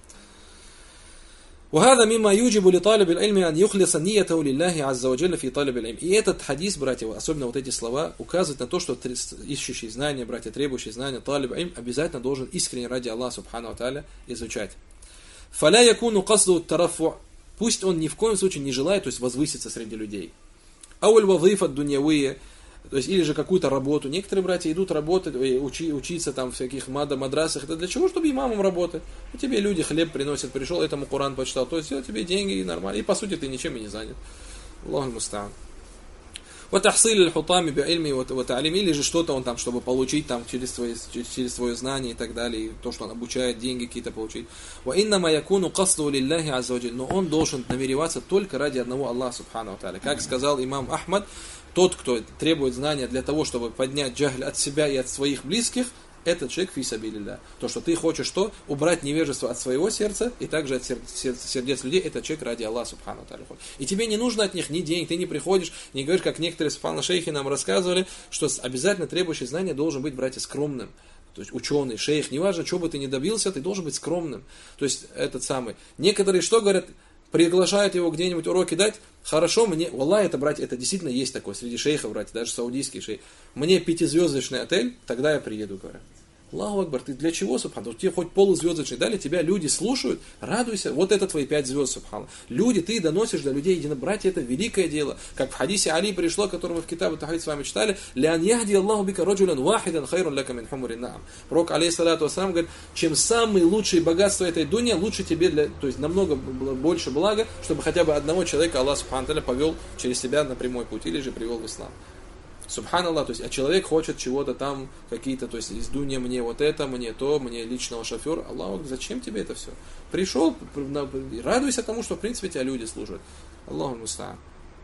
وهذا مما يوجب لطالب العلم أن يخلص نيته لله عز وجل في طالب العلم. И этот хадис, братья, особенно вот эти слова, указывают на то, что ищущий знания, братья, требующий знания, талиб илм, обязательно должен искренне ради Аллаха субхану ва тааля изучать. فلا يكون قصده الترفع. Пусть он ни в коем случае не желает, то есть возвыситься среди людей. أو الوظيفة الدنيوية, то есть или же какую-то работу. Некоторые братья идут работать, учиться там в всяких мадрасах. Это для чего? Чтобы имамом работать. И тебе люди хлеб приносят, пришел, этому Коран почитал. То есть тебе деньги и нормально. И по сути ты ничем и не занят. Аллаху муста'ан. وتحصيل الحطام بعلمه وتعليمه, или же что-то он там, чтобы получить там через свое знание и так далее, и то, что он обучает, деньги какие-то получить. وإنما يكون قصده لله عز وجل. Но он должен намереваться только ради одного Аллаха субхану ва тааля. Как сказал имам Ахмад, тот, кто требует знания для того, чтобы поднять джахль от себя и от своих близких, этот человек фи сабилилля. То, что ты хочешь что? Убрать невежество от своего сердца и также от сердец людей, этот человек ради Аллаха субхану ва тааля. И тебе не нужно от них ни денег, ты не приходишь, не говоришь, как некоторые субхана шейхи нам рассказывали, что обязательно требующий знания должен быть, братья, скромным. То есть ученый, шейх, неважно, чего бы ты ни добился, ты должен быть скромным. То есть этот самый. Некоторые что говорят? Приглашают его где-нибудь уроки дать, хорошо, мне, валлах, это, братья, это действительно есть такое, среди шейхов, братья, даже саудийский шейх. Мне 5-звездочный отель, тогда я приеду, говорят. Аллаху Акбар, ты для чего, субхану? Тебе хоть полузвездочный дали, тебя люди слушают, радуйся, вот это твои 5 звезд, субхану. Люди, ты доносишь до людей, братья, это великое дело. Как в хадисе Али пришло, который мы в Китабе Тахид с вами читали, «Лян яхди Аллаху бика раджулян вахидан хайрун ляка мин хумурин наам». Пророк, алейхиссалату вассалам, говорит, чем самые лучшие богатства этой дуни, лучше тебе, то есть намного больше блага, чтобы хотя бы одного человека Аллах субхану тааля повел через себя на прямой путь, или же привел в ислам. Субханаллах, то есть, а человек хочет чего-то там, какие-то, то есть, из дуни мне вот это, мне то, мне личного шофера. Аллах, зачем тебе это все? Пришел, радуйся тому, что, в принципе, тебя люди служат. Аллаху муста'ан.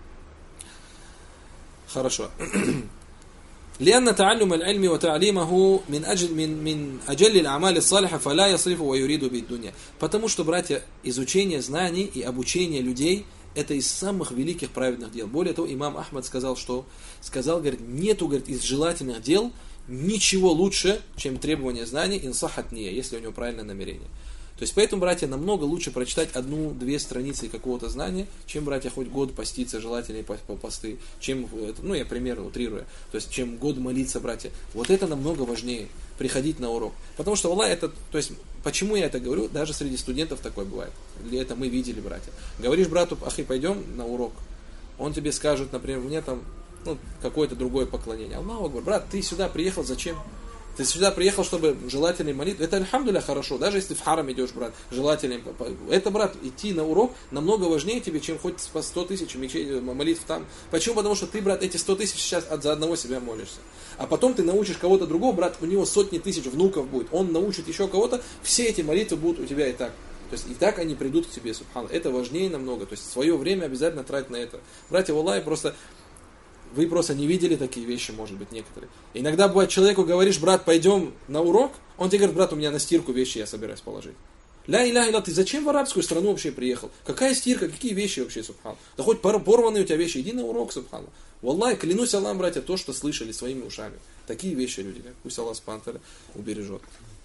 Хорошо. لأن تعلم العلم وتعليمه من أجل الأعمال الصالحة فلا يصرف ويريد بالدنيا. Потому что, братья, изучение знаний и обучение людей это из самых великих праведных дел. Более того, имам Ахмад сказал, что? Сказал, говорит, нету, говорит, из желательных дел ничего лучше, чем требование знаний инсахат ния, если у него правильное намерение. То есть, поэтому, братья, намного лучше прочитать 1-2 страницы какого-то знания, чем, братья, хоть год поститься, желательнее посты, чем, ну, я примерно утрирую, то есть, чем год молиться, братья. Вот это намного важнее, приходить на урок. Потому что, Аллах, это, то есть, почему я это говорю, даже среди студентов такое бывает. Или это мы видели, братья. Говоришь брату, ахи, пойдем на урок. Он тебе скажет, например, мне там, ну, какое-то другое поклонение. Аллаху акбар, брат, ты сюда приехал зачем? Ты сюда приехал, чтобы желательной молитвы. Это, альхамдулилля, хорошо. Даже если в харам идешь, брат, желательный. Это, брат, идти на урок намного важнее тебе, чем хоть по 100 тысяч молитв там. Почему? Потому что ты, брат, эти 100 тысяч сейчас за одного себя молишься. А потом ты научишь кого-то другого, брат, у него сотни тысяч внуков будет. Он научит еще кого-то. Все эти молитвы будут у тебя и так. То есть и так они придут к тебе, субханаллах. Это важнее намного. То есть свое время обязательно тратить на это. Братья, валлахи, просто... Вы просто не видели такие вещи, может быть, некоторые. Иногда бывает, человеку говоришь, брат, пойдем на урок, он тебе говорит, брат, у меня на стирку вещи я собираюсь положить. Ля иля иля, ты зачем в арабскую страну вообще приехал? Какая стирка, какие вещи вообще, субхан? Да хоть порванные у тебя вещи, иди на урок, субхан. Валлахи, клянусь Аллахом, братья, то, что слышали своими ушами. Такие вещи люди, пусть Аллах субхану ва тааля убережет.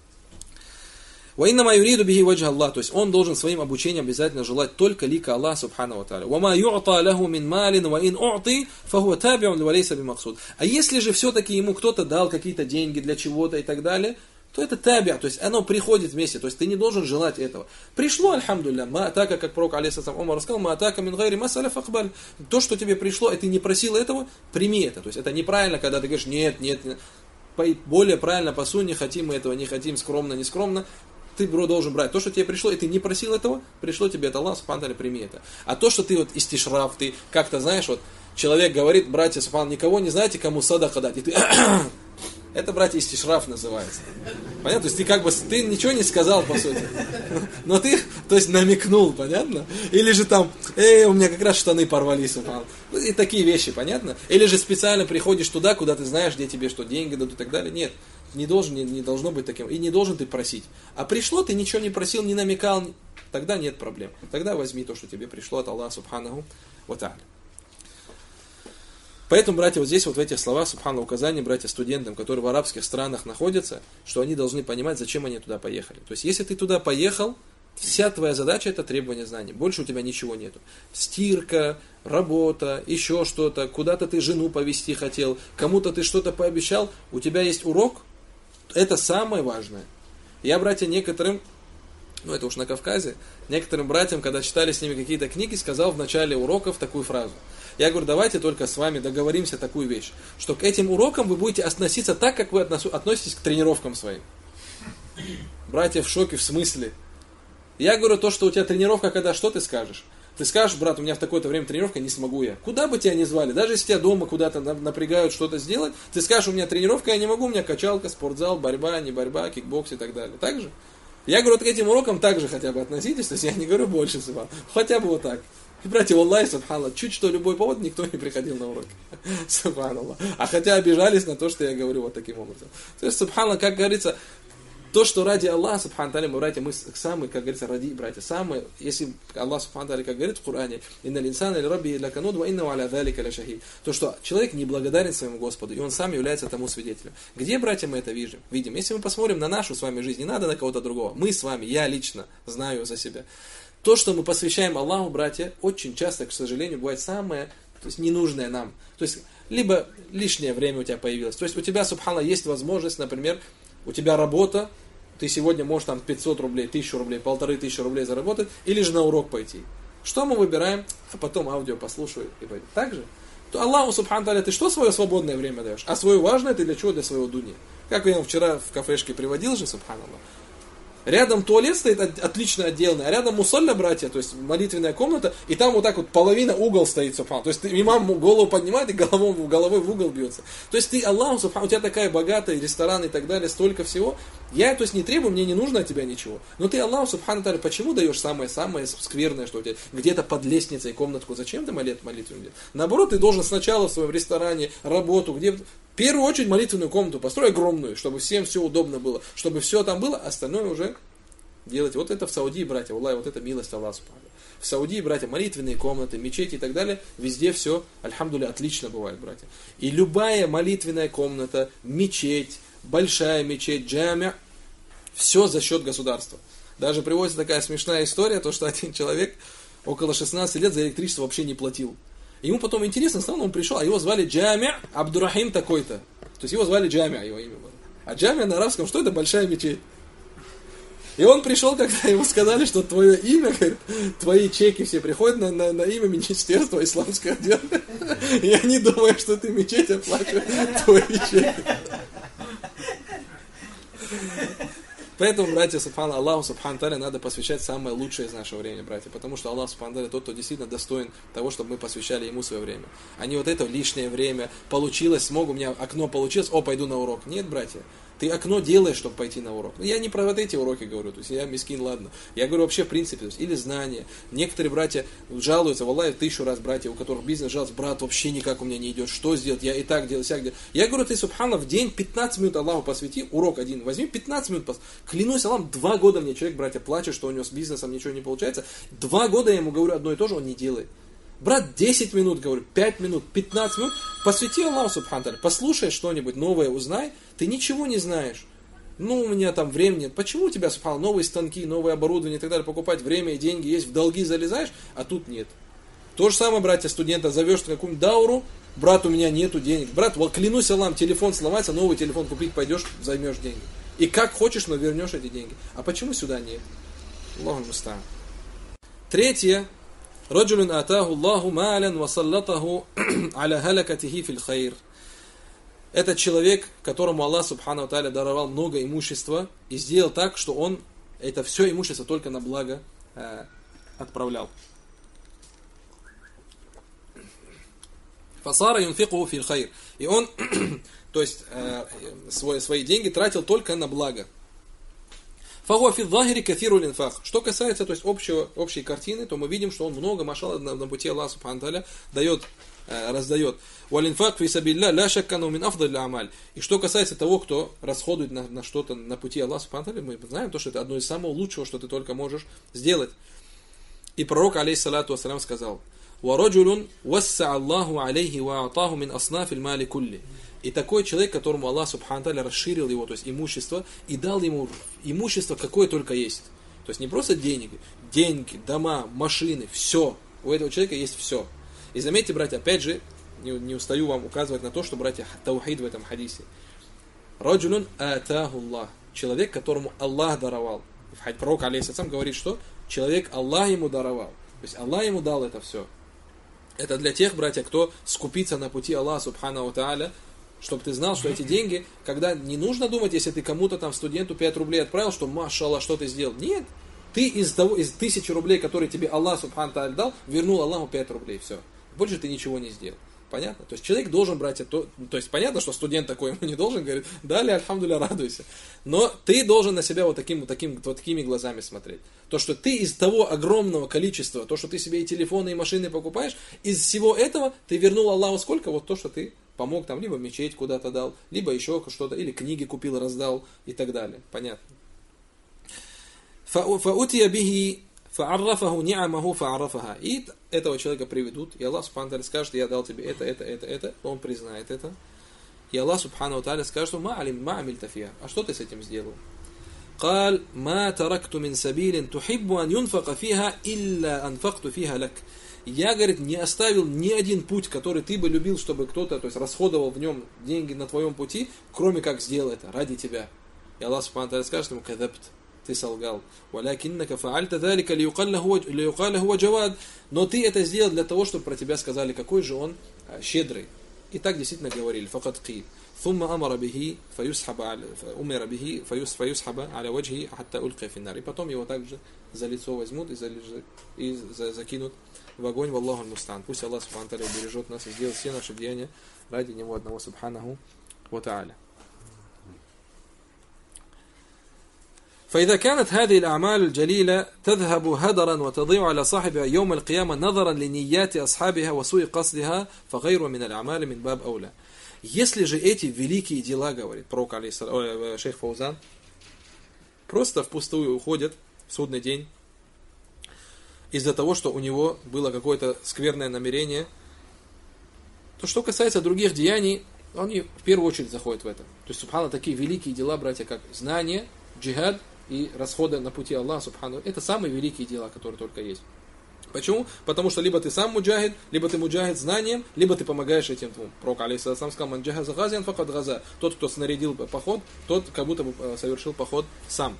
وَإِنَّمَا يُرِيدُ بِهِ وَجْهَ اللَّهِ. То есть он должен своим обучением обязательно желать только лика Аллаха субхану ва тааля. وَمَا يُعْطَى لَهُ مِنْ مَالٍ وَإِنْ أُعْطِي فَهُوَ تَابِعٌ وَلَيْسَ بِمَقْصُودٍ. А если же все-таки ему кто-то дал какие-то деньги для чего-то и так далее, то это табиа, то есть оно приходит вместе, то есть ты не должен желать этого. Пришло, альхамдулилля, ма атака, как пророк алейхиссалям Умар сказал, ма атака мин гайри масаля фахбаль. То, что тебе пришло, и ты не просил этого, прими это. То есть это неправильно, когда ты говоришь, нет. Более правильно по сунне, хотим мы этого, не хотим, скромно, не скромно. Ты, должен брать то, что тебе пришло, и ты не просил этого, пришло тебе от Аллаха, субхану ва тааля, прими это. А то, что ты вот истишраф, ты как-то знаешь, вот человек говорит, братья, субхану, никого не знаете, кому садака дать, и ты... Это, братья, истишраф называется. Понятно? То есть ты как бы, ты ничего не сказал, по сути. Но ты, то есть, намекнул, понятно? Или же там, у меня как раз штаны порвались, субхану. И такие вещи, понятно? Или же специально приходишь туда, куда ты знаешь, где тебе что, деньги дадут и так далее. Нет. Не должно быть таким. И не должен ты просить. А пришло, ты ничего не просил, не намекал, тогда нет проблем. Тогда возьми то, что тебе пришло от Аллаха субханаху ва тааля. Поэтому, братья, вот здесь вот в этих словах, субхану, указание, братья, студентам, которые в арабских странах находятся, что они должны понимать, зачем они туда поехали. То есть, если ты туда поехал, вся твоя задача это требование знаний. Больше у тебя ничего нету. Стирка, работа, еще что-то, куда-то ты жену повезти хотел, кому-то ты что-то пообещал, у тебя есть урок, это самое важное. Я, братья, некоторым, это уж на Кавказе, некоторым братьям, когда читали с ними какие-то книги, сказал в начале уроков такую фразу. Я говорю, давайте только с вами договоримся такую вещь, что к этим урокам вы будете относиться так, как вы относитесь к тренировкам своим. Братья в шоке, в смысле? Я говорю, то, что у тебя тренировка, когда что ты скажешь? Ты скажешь, брат, у меня в такое-то время тренировка, не смогу я. Куда бы тебя ни звали, даже если тебя дома куда-то напрягают что-то сделать, ты скажешь, у меня тренировка, я не могу, у меня качалка, спортзал, борьба, не борьба, кикбокс и так далее. Так же? Я говорю, к этим урокам также хотя бы относитесь, то есть я не говорю больше, хотя бы вот так. И, братья, валлахи, субханаллах, чуть что любой повод, никто не приходил на уроки. Субханаллах. А хотя обижались на то, что я говорю вот таким образом. То есть, субханаллах, как говорится, то, что ради Аллаха, субхану тааля, мы, братья, мы самые, как говорится, ради, братья, самые, если Аллах, субхану тааля, как говорит в Коране, «Инна линсана ли рабби лакануд, ва инна аля далика ля шахид». То, что человек не благодарен своему Господу, и он сам является тому свидетелем. Где, братья, мы это видим? Если мы посмотрим на нашу с вами жизнь, не надо на кого-то другого, мы с вами, я лично знаю за себя. То, что мы посвящаем Аллаху, братья, очень часто, к сожалению, бывает самое, то есть ненужное нам. То есть, либо лишнее время у тебя появилось. То есть, у тебя, субхана, есть возможность, например, у тебя работа, ты сегодня можешь там 500 рублей, 1000 рублей, 1500 рублей заработать, или же на урок пойти. Что мы выбираем? А потом аудио послушаю и пойду. Так же? То Аллаху, субхану тааля, ты что свое свободное время даешь? А свое важное ты для чего? Для своего дуни. Как я вам вчера в кафешке приводил же, субханаллах. Рядом туалет стоит отлично отделанный, а рядом мусалля, братья, то есть молитвенная комната, и там вот так вот половина угол стоит, субхан. То есть имам голову поднимает и головой в угол бьется. То есть ты, Аллаху, субхан, у тебя такая богатая, ресторан и так далее, столько всего. Я, то есть, не требую, мне не нужно от тебя ничего. Но ты, Аллаху, субхану тааля, почему даешь самое-самое скверное, что у тебя где-то под лестницей комнатку? Зачем ты молитву делаешь? Наоборот, ты должен сначала в своем ресторане, работу, где... В первую очередь молитвенную комнату построй огромную, чтобы всем все удобно было, чтобы все там было, остальное уже делать. Вот это в Саудии, братья, Аллах, вот это милость Аллаха. В Саудии, братья, молитвенные комнаты, мечети и так далее, везде все, альхамдулилля, отлично бывает, братья. И любая молитвенная комната, мечеть, большая мечеть, джамя, все за счет государства. Даже приводится такая смешная история, то, что один человек около 16 лет за электричество вообще не платил. Ему потом интересно стало, он пришел, а его звали Джамя Абдурахим такой-то. То есть его звали Джамя, его имя было. А Джамя на арабском, что это? Большая мечеть. И он пришел, когда ему сказали, что твое имя, говорит, твои чеки все приходят на имя Министерства исламской отделы. Я не думаю, что ты мечеть оплачиваешь твои чеки. Поэтому, братья, Аллаху Субхану Та'аля надо посвящать самое лучшее из нашего времени, братья. Потому что Аллах Субхану Та'аля тот, кто действительно достоин того, чтобы мы посвящали Ему свое время. А не вот это лишнее время. Получилось, у меня окно получилось, пойду на урок. Нет, братья. Ты окно делаешь, чтобы пойти на урок. Я не про вот эти уроки говорю, то есть я мискин, ладно. Я говорю вообще в принципе, то есть, или знания. Некоторые братья жалуются, валлахи, 1000 раз братья, у которых бизнес жалуются, брат, вообще никак у меня не идет, что сделать, я и так делаю, сяк делаю. Я говорю, ты, субхана, в день 15 минут Аллаху посвяти, урок один, возьми 15 минут, клянусь Аллахом, 2 года мне человек, братья, плачет, что у него с бизнесом ничего не получается. 2 года я ему говорю одно и то же, он не делает. Брат, 10 минут, говорю, 5 минут, 15 минут, посвяти Аллаху, субхану та'аля, послушай что-нибудь новое, узнай, ты ничего не знаешь. Ну, у меня там времени нет. Почему у тебя, субхану, новые станки, новое оборудование и так далее, покупать время и деньги есть, в долги залезаешь, а тут нет. То же самое, братья, студента, зовешь на какую-нибудь дауру, брат, у меня нету денег. Брат, клянусь Аллахом, телефон сломается, новый телефон купить пойдешь, займешь деньги. И как хочешь, но вернешь эти деньги. А почему сюда нет? Аллаху муста'ан. Третье. رجل آتاه الله مالا وسلطه على هلكته في الخير. Это человек, которому Аллах Субхану Тааля даровал много имущества и сделал так, что он это все имущество только на благо отправлял. Фасара юнфикуху фил хайр. И он, то есть, свои деньги тратил только на благо. Фагуа фи дзахири кафиру линфах. Что касается, то есть, общей картины, то мы видим, что он много, машалла, на пути Аллаха Субхану Тааля раздает. Валинфак фи сабилля ля шаккану мин афдаль амаль. И что касается того, кто расходует на что-то на пути Аллаха Субхану Тааля, мы знаем, то, что это одно из самого лучшего, что ты только можешь сделать. И пророк, алейхиссалату вассалям, сказал: «Вараджулун васса Аллаху алейхи ва атаху мин аснафиль мали кулли». И такой человек, которому Аллах Субхану Тааля расширил его, то есть имущество, и дал ему имущество, какое только есть. То есть не просто деньги, дома, машины, все. У этого человека есть все. И заметьте, братья, опять же, не устаю вам указывать на то, что, братья, таухид в этом хадисе. Раджулун атаху Аллах. Человек, которому Аллах даровал. Пророк, алейхиссалям, говорит, что человек Аллах ему даровал. То есть Аллах ему дал это все. Это для тех, братья, кто скупится на пути Аллаха Субхану Тааля, чтобы ты знал, что эти деньги, когда не нужно думать, если ты кому-то там студенту 5 рублей отправил, что машаллах, что ты сделал. Нет. Ты из 1000 рублей, которые тебе Аллах Субхану Тааля дал, вернул Аллаху 5 рублей. Все. Больше ты ничего не сделал. Понятно? То есть человек должен брать это. То есть понятно, что студент такой ему не должен, говорит, далее, альхамдулилля, радуйся. Но ты должен на себя вот такими глазами смотреть. То, что ты из того огромного количества, то, что ты себе и телефоны, и машины покупаешь, из всего этого ты вернул Аллаху сколько? Вот то, что ты помог там, либо мечеть куда-то дал, либо еще что-то, или книги купил, раздал и так далее. Понятно. Фаутия бихи фааррафаху ни'амаху фааррафаха. И этого человека приведут, и Аллах Субхану Тааля скажет: я дал тебе это, он признает это. И Аллах Субхану Тааля скажет: ма амильта фиха. А что ты с этим сделал? قال ما تركت من سبيل تحب أن ينفق فيها إلا أنفقت فيها لك. Я, говорит, не оставил ни один путь, который ты бы любил, чтобы кто-то, то есть, расходовал в нем деньги на твоем пути, кроме как сделал это ради тебя. И Аллах Субхану Тааля скажет ему: кадабт, ты солгал. وَلَكِنَّكَ فَعَلْتَ ذَلِكَ لِيُقَالَ هُوَ جَوَادٌ. Но ты это сделал для того, чтобы про тебя сказали, какой же он щедрый. И так действительно говорили. فَقَدْ قِيلَ ثُمَّ أَمَرَ بِهِ فَيُسْحَبَ عَلَى وَجْهِهِ حَتَّى أُلْقِيَ فِي النَّارِ. И потом его также за лицо возьмут и закинут в огонь. Валлаху аль-муста'ан. Пусть Аллах Субхану Тааля убережет нас и сделает все наши деяния ради Него одного Субханаху ва Тааля. فإذا كانت هذه الأعمال الجليلة تذهب هدرا وتضيع على صاحبها يوم القيامة نظرا لنيات أصحابها وسوء قصدها فغير من الأعمال من باب أولى. Если же эти великие дела, говорит пророк шейх Фаузан, просто впустую уходят в судный день, из-за того, что у него было какое-то скверное намерение. То, что касается других деяний, они в первую очередь заходят в это. То есть, субхана, такие великие дела, братья, как знание, джихад и расходы на пути Аллаха, субхана, это самые великие дела, которые только есть. Почему? Потому что либо ты сам муджахид, либо ты муджахид знанием, либо ты помогаешь этим двум. Пророк алейхиссалам сказал: «Ман джахаза газиан факад газа». Тот, кто снарядил поход, тот как будто бы совершил поход сам.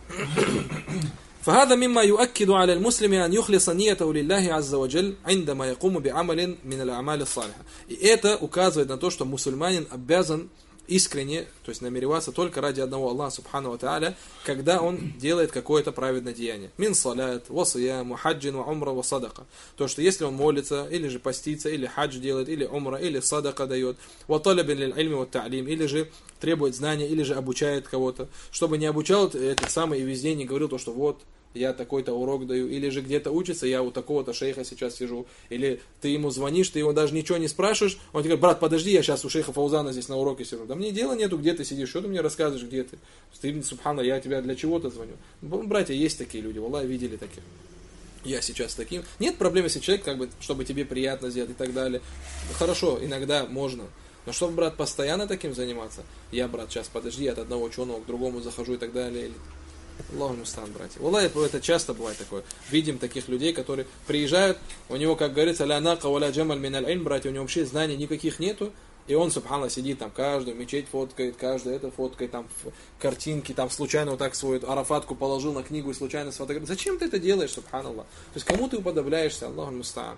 فهذا مما يؤكد على المسلم أن يخلص نيته لله عز وجل عندما يقوم بعمل من الأعمال الصالحة. И это указывает на то, что мусульманин обязан искренне, то есть намереваться только ради одного Аллаха субхану ва тааля, когда он делает какое-то праведное деяние. Мин салят, ва сиям, ва хаджин, ва умра, ва садака. То, что если он молится, или же постится, или хадж делает, или умра, или садака дает, ва талабин лиль ильми ва та'лим, или же требует знания, или же обучает кого-то, чтобы не обучал этот самый и везде не говорил то, что вот, я такой-то урок даю, или же где-то учится, я у такого-то шейха сейчас сижу, или ты ему звонишь, ты его даже ничего не спрашиваешь, он тебе говорит: брат, подожди, я сейчас у шейха Фаузана здесь на уроке сижу. Да мне дела нету, где ты сидишь, что ты мне рассказываешь, где ты? Ты, субхана, я тебя для чего-то звоню. Братья, есть такие люди, валлахи, видели таких. Я сейчас таким. Нет проблем, если человек, как бы, чтобы тебе приятно сделать и так далее. Хорошо, иногда можно. Но чтобы, брат, постоянно таким заниматься, я, брат, сейчас подожди, от одного ученого к другому захожу и так далее. Аллаху мустан, братья. Валлахи, это часто бывает такое. Видим таких людей, которые приезжают, у него, как говорится, ля нака ва ля джамаль миналь ильм, братья, у него вообще знаний никаких нету, и он, субхана, сидит там, каждую мечеть фоткает, каждую это фоткает, там, картинки, там, случайно вот так свою арафатку положил на книгу и случайно сфотографировал. Зачем ты это делаешь, субханаллах? То есть, кому ты уподобляешься, Аллаху мустан.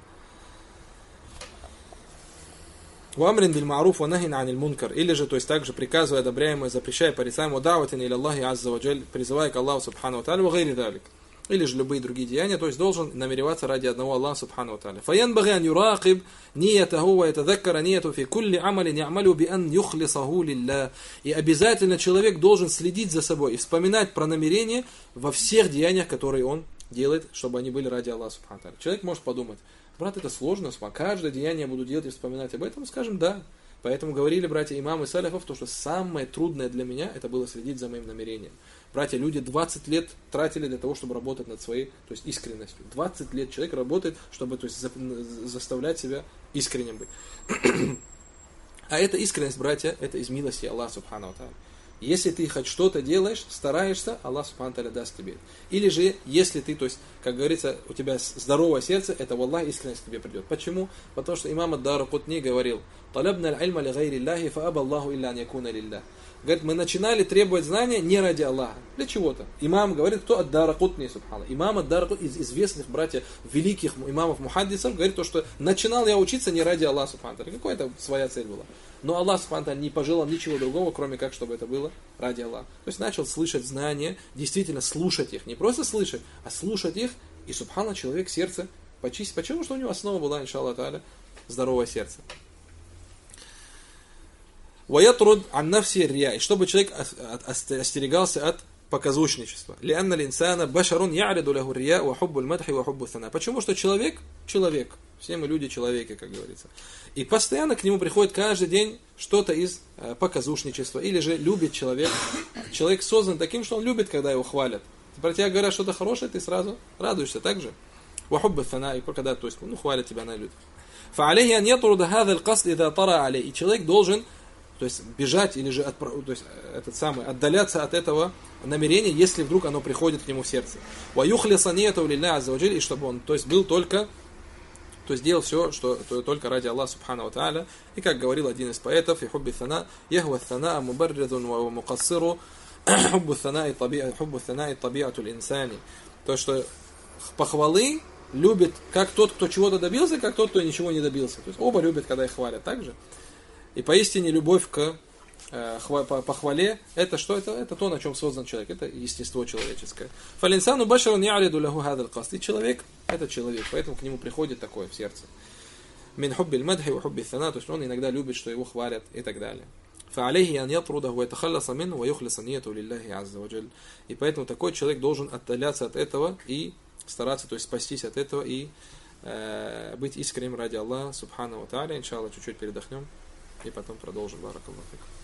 وَأَمْرٍ بِالْمَعْرُوفِ وَنَهٍ عَنِ الْمُنْكَرِ. Или же, то есть также приказывая одобряемое, запрещая, порицаемое, دَعْوَةٍ إِلَى اللَّهِ عَزَّ وَجَلَّ, призывая к Аллаху субхану ва тааля, وَغَيْرِ ذَلِكَ. Или же любые другие деяния, то есть должен намереваться ради одного Аллаха субхану ва тааля. فَيَنْبَغِي أَنْ يُرَاقِبْ نِيَّتَهُ وَيَتَذَكَّرَ نِيَّتُهُ فِي كُلِّ عَمَلٍ يَعْمَلُ بِأَنْ يُخْلِصَهُ لِلَّهِ. И обязательно человек должен следить за собой и вспоминать про намерение во всех деяниях, которые он делает, чтобы они были ради Аллаха субхану ва тааля. Человек может подумать: брат, это сложно, каждое деяние я буду делать и вспоминать об этом. Скажем, да. Поэтому говорили братья имамы саляфов, то, что самое трудное для меня, это было следить за моим намерением. Братья, люди 20 лет тратили для того, чтобы работать над своей, то есть искренностью. 20 лет человек работает, чтобы, то есть, заставлять себя искренним быть. А эта искренность, братья, это из милости Аллаха субхану ва тааля. Если ты хоть что-то делаешь, стараешься, Аллах субхану ва тааля даст тебе. Или же, если ты, то есть, как говорится, у тебя здоровое сердце, это валлахи искренность к тебе придет. Почему? Потому что имам ад-Даракутни говорил: «Талабна аль-ильма ли гайри Аллахи, фа аба Аллаху илля ан якуна лиллах». Говорит, мы начинали требовать знания не ради Аллаха, для чего-то. Имам говорит, кто ад-Даракутни, субхана. Имам ад-Даракутни, из известных, братья, великих имамов мухаддисов, говорит то, что начинал я учиться не ради Аллаха, субхана. Какая-то своя цель была. Но Аллах субхана не пожелал ничего другого, кроме как, чтобы это было ради Аллаха. То есть начал слышать знания, действительно слушать их. Не просто слышать, а слушать их. И субхана, человек сердце почистит. Почему? Что у него основа была, иншаллах тааля, здоровое сердце. وَيَطْرُدْ عَنْ نَفْسِهِ الرِّيَاءِ. Чтобы человек остерегался от показушничества. لِأَنَّ الْإِنسَانَ بَشَرٌ يَعْرِضُ لَهُ الرِّيَاءُ وَحُبُّ الْمَدْحِ وَحُبُّ الثَّنَاءِ. Почему? Что человек, все мы люди человеки, как говорится. И постоянно к нему приходит каждый день что-то из показушничества. Или же любит человек. Человек создан таким, что он любит, когда его хвалят. Про тебя говорят что-то хорошее, ты сразу радуешься так же. وَحُبُّ الثَّنَاءِ. Когда, то есть, хвалят тебя на люди. فَعَلَيْهِ أَنْ يَطْرُدَ هَذَا الْقَصْدِ إِذَا طَرَى عَلَيْهِ. И человек должен, то есть, бежать или же то есть, отдаляться от этого намерения, если вдруг оно приходит к нему в сердце. وَيُخْلِصَ نِيَّتَهُ لِلَّهِ عَزَّ وَجَلَّ. И чтобы он, то есть, был только, то есть, делал все, что только ради Аллаха субхану ва тааля. И как говорил один из поэтов: «Хубби ثَنَا يَهْوَ الثَّنَا مُبَرِّدٌ وَمُقَصِّرُ حُبُّ الثَّنَا طَبِيعَةُ الْإِنسَانِ». То, что похвалы любит как тот, кто чего-то добился, как тот, кто ничего не добился. То есть оба любят, когда их хвалят. Так же. И поистине любовь к похвале, это что? Это то, на чем создан человек. Это естество человеческое. فَالْإِنسَانُ بَشَرٌ يَعْرِضُ لَهُ هَذَا الْقَصْدِ. И человек, это человек, поэтому к нему приходит такое в сердце. مِنْ حُبِّ الْمَدْحِ وَحُبِّ الثَّنَا. То есть он иногда любит, что его хвалят и так далее. فَعَلَيْهِ أَنْ يَطْرُدَهُ وَيَتَخَلَّصَ مِنْهُ وَيُخْلِصَ نِيَّتَهُ لِلَّهِ عَزَّ وَجَلَّ. И поэтому такой человек должен отдаляться от этого и стараться, то есть спастись от этого и быть искренним ради Аллаха субхану ва тааля. Иншаллах, чуть-чуть передохнем и потом продолжим. Баракаллаху фикум.